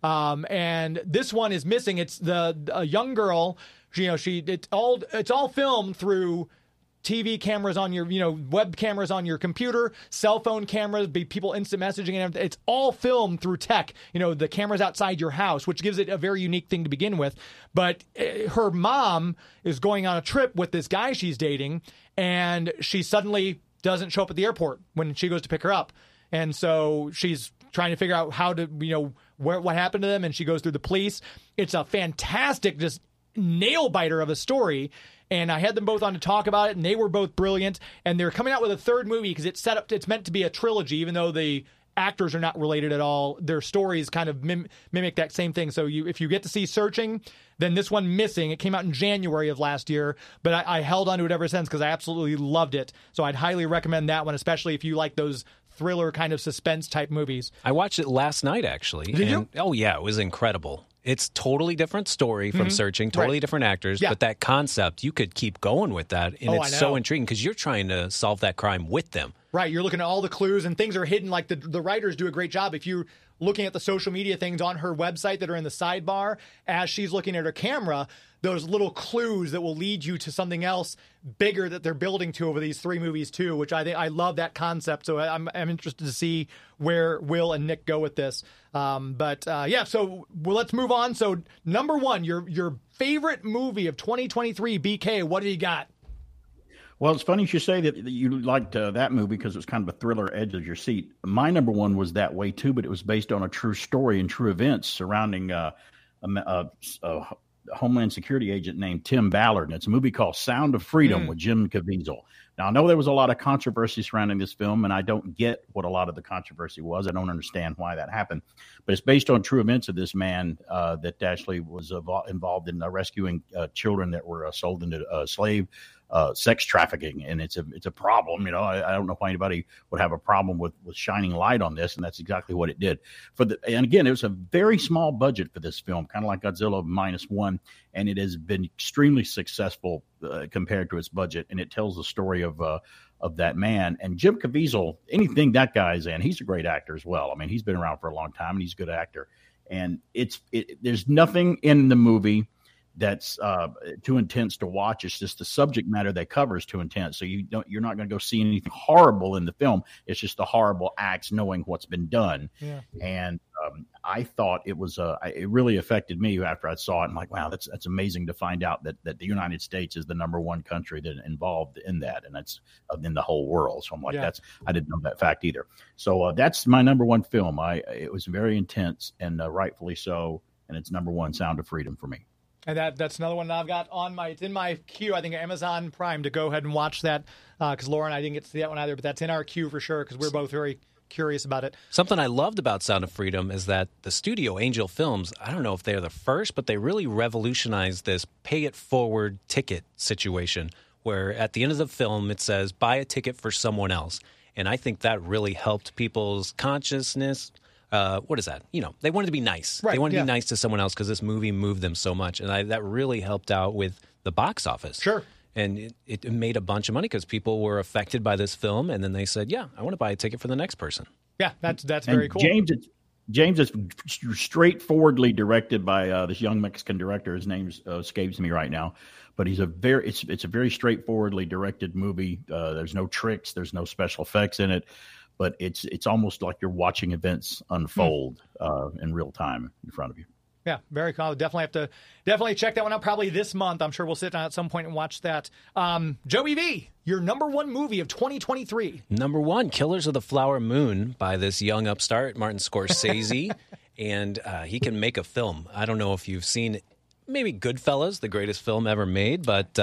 and this one is Missing. It's a young girl. It's all filmed through TV cameras on your, web cameras on your computer, cell phone cameras, people instant messaging, and everything. It's all filmed through tech, the cameras outside your house, which gives it a very unique thing to begin with. But her mom is going on a trip with this guy she's dating, and she suddenly doesn't show up at the airport when she goes to pick her up. And so she's trying to figure out how to, what happened to them, and she goes through the police. It's a fantastic, just nail biter of a story. And I had them both on to talk about it, and they were both brilliant. And they're coming out with a third movie because it's meant to be a trilogy, even though the actors are not related at all. Their stories kind of mimic that same thing. So if you get to see Searching, then this one Missing. It came out in January of last year, but I held on to it ever since because I absolutely loved it. So I'd highly recommend that one, especially if you like those thriller kind of suspense type movies. I watched it last night, actually. Did you? Oh, yeah, it was incredible. It's totally different story from Searching, totally different actors, but that concept, you could keep going with that, and it's so intriguing because you're trying to solve that crime with them. Right, you're looking at all the clues, and things are hidden. Like the writers do a great job. If you're looking at the social media things on her website that are in the sidebar, as she's looking at her camera, those little clues that will lead you to something else bigger that they're building to over these 3 movies too, which I love that concept. So I'm interested to see where Will and Nick go with this. So let's move on. So number 1, your favorite movie of 2023, BK, what do you got? Well, it's funny you should say that you liked that movie because it was kind of a thriller, edge of your seat. My number 1 was that way too, but it was based on a true story and true events surrounding a Homeland Security agent named Tim Ballard. And it's a movie called Sound of Freedom with Jim Caviezel. Now, I know there was a lot of controversy surrounding this film, and I don't get what a lot of the controversy was. I don't understand why that happened. But it's based on true events of this man that actually was involved in rescuing children that were sold into slave sex trafficking, and it's a problem. I don't know why anybody would have a problem with shining light on this, and that's exactly what it did. And again, it was a very small budget for this film, kind of like Godzilla -1, and it has been extremely successful compared to its budget, and it tells the story of that man. And Jim Caviezel, anything that guy's in, he's a great actor as well. I mean, he's been around for a long time, and he's a good actor. And there's nothing in the movie that's too intense to watch. It's just the subject matter they cover is too intense. So you're not going to go see anything horrible in the film. It's just the horrible acts, knowing what's been done. Yeah. And I thought it was it really affected me after I saw it. I'm like, wow, that's amazing to find out that the United States is the #1 country that involved in that, and that's in the whole world. So I'm like, I didn't know that fact either. So that's my #1 film. It was very intense, and rightfully so. And it's #1, Sound of Freedom for me. And that's another one that I've got it's in my queue, I think, Amazon Prime, to go ahead and watch that, because Laura and I didn't get to see that one either, but that's in our queue for sure, because we're both very curious about it. Something I loved about Sound of Freedom is that the studio, Angel Films, I don't know if they're the first, but they really revolutionized this pay-it-forward ticket situation, where at the end of the film it says, buy a ticket for someone else. And I think that really helped people's consciousness. What is that? They wanted to be nice. Right, they wanted to be nice to someone else because this movie moved them so much. And that really helped out with the box office. Sure. And it made a bunch of money because people were affected by this film. And then they said, yeah, I want to buy a ticket for the next person. Yeah, that's very cool. James is straightforwardly directed by this young Mexican director. His name escapes me right now. But it's a very straightforwardly directed movie. There's no tricks. There's no special effects in it. But it's almost like you're watching events unfold in real time in front of you. Yeah, very cool. Definitely check that one out. Probably this month. I'm sure we'll sit down at some point and watch that. Joey V, your #1 movie of 2023. #1, Killers of the Flower Moon, by this young upstart, Martin Scorsese. And he can make a film. I don't know if you've seen maybe Goodfellas, the greatest film ever made, but,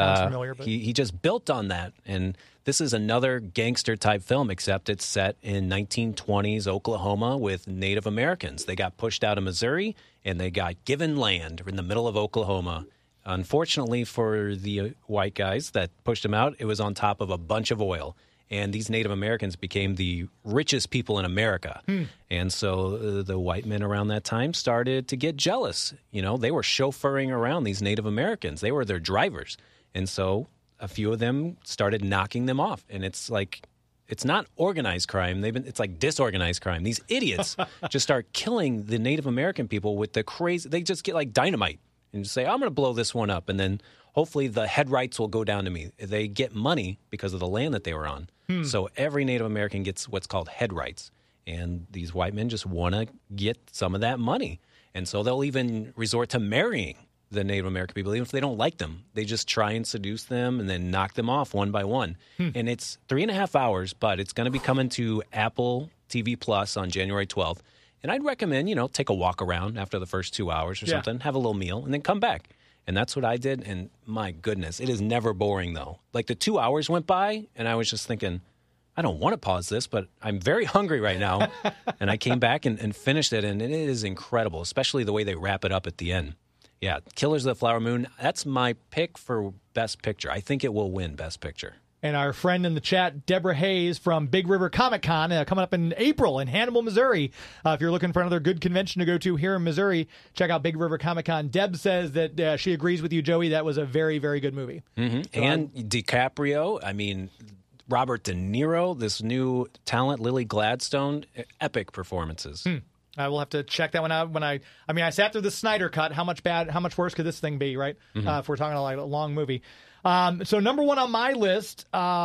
he just built on that. And this is another gangster-type film, except it's set in 1920s Oklahoma with Native Americans. They got pushed out of Missouri, and they got given land in the middle of Oklahoma. Unfortunately for the white guys that pushed them out, it was on top of a bunch of oil. And these Native Americans became the richest people in America. And so the white men around that time started to get jealous. They were chauffeuring around these Native Americans. They were their drivers. And so a few of them started knocking them off. And it's not organized crime. It's like disorganized crime. These idiots just start killing the Native American people with the crazy. They just get like dynamite and just say, I'm going to blow this one up. And then hopefully the head rights will go down to me. They get money because of the land that they were on. So every Native American gets what's called head rights. And these white men just want to get some of that money. And so they'll even resort to marrying the Native American people, even if they don't like them. They just try and seduce them and then knock them off one by one. And it's 3.5 hours, but it's going to be coming to Apple TV Plus on January 12th. And I'd recommend, take a walk around after the first 2 hours or something, have a little meal, and then come back. And that's what I did. And my goodness, it is never boring, though. Like the 2 hours went by, and I was just thinking, I don't want to pause this, but I'm very hungry right now. And I came back and finished it, and it is incredible, especially the way they wrap it up at the end. Yeah, Killers of the Flower Moon, that's my pick for Best Picture. I think it will win Best Picture. And our friend in the chat, Deborah Hayes from Big River Comic Con, coming up in April in Hannibal, Missouri. If you're looking for another good convention to go to here in Missouri, check out Big River Comic Con. Deb says that she agrees with you, Joey. That was a very, very good movie. So and DiCaprio, Robert De Niro, this new talent, Lily Gladstone, epic performances. I will have to check that one out. I sat through the Snyder Cut. How much worse could this thing be, right? If we're talking like a long movie. So #1 on my list,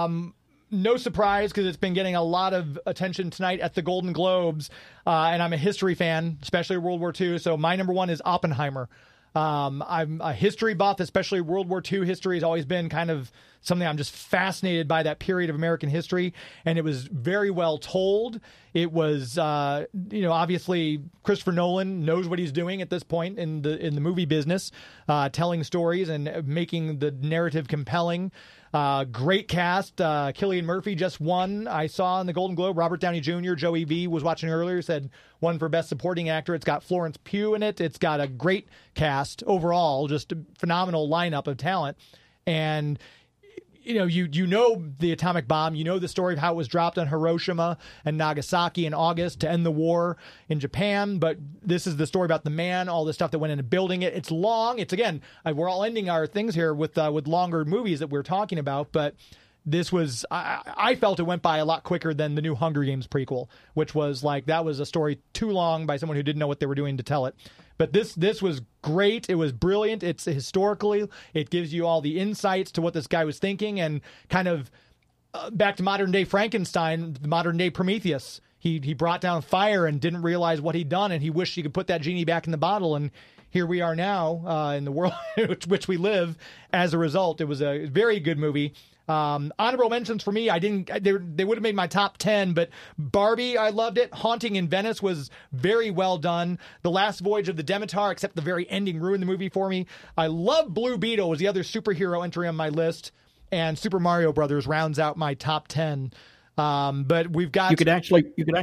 no surprise because it's been getting a lot of attention tonight at the Golden Globes. And I'm a history fan, especially World War II. So my #1 is Oppenheimer. I'm a history buff, especially World War II history has always been kind of something I'm just fascinated by, that period of American history. And it was very well told. It was, obviously Christopher Nolan knows what he's doing at this point in the movie business, telling stories and making the narrative compelling. Great cast. Cillian Murphy just won. I saw in the Golden Globe, Robert Downey Jr., Joey V was watching earlier, said won for Best Supporting Actor. It's got Florence Pugh in it. It's got a great cast overall, just a phenomenal lineup of talent. And you know the atomic bomb, you know the story of how it was dropped on Hiroshima and Nagasaki in August to end the war in Japan, but this is the story about the man, all the stuff that went into building it. It's long. It's, again, we're all ending our things here with longer movies that we're talking about, but this was, I felt it went by a lot quicker than the new Hunger Games prequel, which was like, that was a story too long by someone who didn't know what they were doing to tell it. But this was great. It was brilliant. It's historically, it gives you all the insights to what this guy was thinking, and kind of back to modern day Frankenstein, modern day Prometheus. He brought down fire and didn't realize what he'd done, and he wished he could put that genie back in the bottle. And here we are now in the world which we live as a result. It was a very good movie. Honorable mentions for me, they would have made my top 10, but Barbie, I loved it. Haunting in Venice was very well done. The Last Voyage of the Demeter, except the very ending ruined the movie for me. I love Blue Beetle, was the other superhero entry on my list, and Super Mario Brothers rounds out my top 10. But we've got... You could actually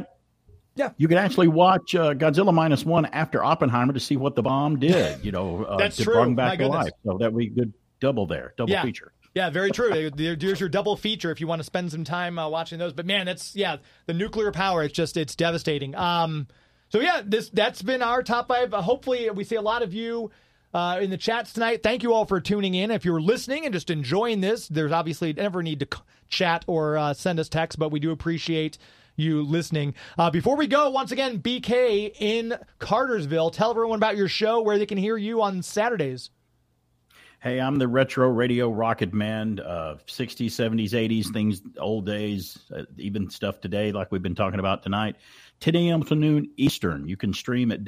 watch Godzilla -1 after Oppenheimer to see what the bomb did, That's to true. bring back to life. So that we could double feature. Yeah, very true. There's your double feature if you want to spend some time watching those. But man, the nuclear power. It's devastating. So yeah, that's been our top 5. Hopefully, we see a lot of you in the chats tonight. Thank you all for tuning in. If you're listening and just enjoying this, there's obviously never need to chat or send us text, but we do appreciate you listening. Before we go, once again, BK in Cartersville. Tell everyone about your show, where they can hear you on Saturdays. Hey, I'm the retro radio rocket man, 60s, 70s, 80s, things, old days, even stuff today like we've been talking about tonight. 10 a.m. to noon Eastern. You can stream at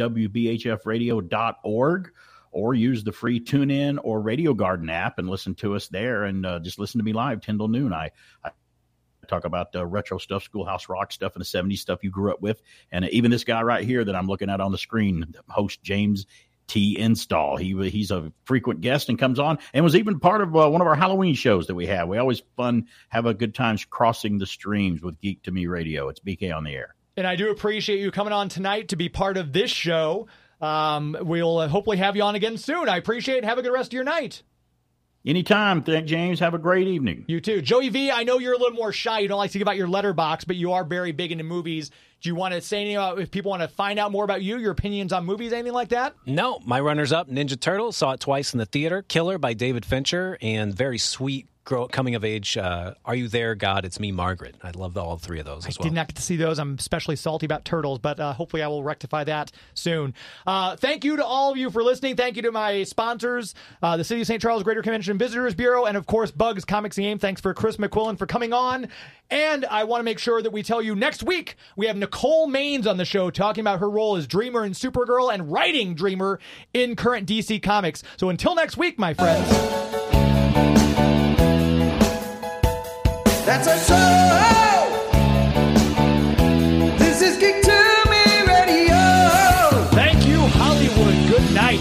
WBHFradio.org or use the free TuneIn or Radio Garden app and listen to us there, and just listen to me live 10 till noon. I talk about retro stuff, Schoolhouse Rock stuff, and the 70s stuff you grew up with. And even this guy right here that I'm looking at on the screen, host James T. Install. He's a frequent guest and comes on and was even part of one of our Halloween shows that we have. We always have a good time crossing the streams with Geek to Me Radio. It's BK on the air. And I do appreciate you coming on tonight to be part of this show. We'll hopefully have you on again soon. I appreciate it. Have a good rest of your night. Anytime. James. Have a great evening. You too. Joey V, I know you're a little more shy. You don't like to give out your letterbox, but you are very big into movies. Do you want to say anything about, if people want to find out more about you, your opinions on movies, anything like that? No. My runners-up, Ninja Turtles, saw it twice in the theater. Killer by David Fincher, and very sweet coming of age, Are You There, God? It's Me, Margaret. I love all 3 of those as well. I did not get to see those. I'm especially salty about Turtles, but hopefully I will rectify that soon. Thank you to all of you for listening. Thank you to my sponsors, the City of St. Charles Greater Convention and Visitors Bureau, and of course, Bugs Comics and Game. Thanks for Chris McQuillan for coming on. And I want to make sure that we tell you next week, we have Nicole Maines on the show talking about her role as Dreamer in Supergirl and writing Dreamer in current DC Comics. So until next week, my friends. That's our show. This is Geek to Me Radio. Thank you, Hollywood. Good night.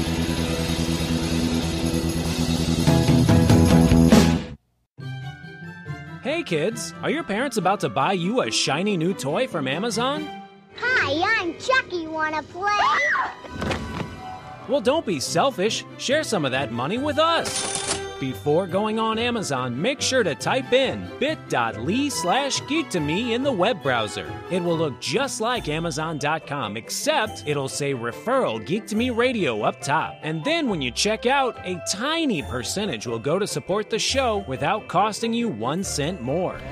Hey kids, are your parents about to buy you a shiny new toy from Amazon? Hi, I'm Chucky. Wanna play? Well, don't be selfish. Share some of that money with us. Before going on Amazon, make sure to type in bit.ly/geek2me in the web browser. It will look just like Amazon.com, except it'll say referral Geek to Me Radio up top. And then when you check out, a tiny percentage will go to support the show without costing you 1 cent more.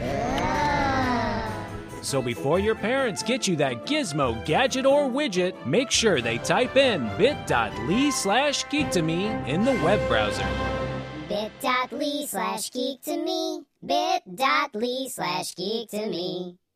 So before your parents get you that gizmo, gadget, or widget, make sure they type in bit.ly/geek2me in the web browser. bit.ly/geek2me, bit.ly/geek2me.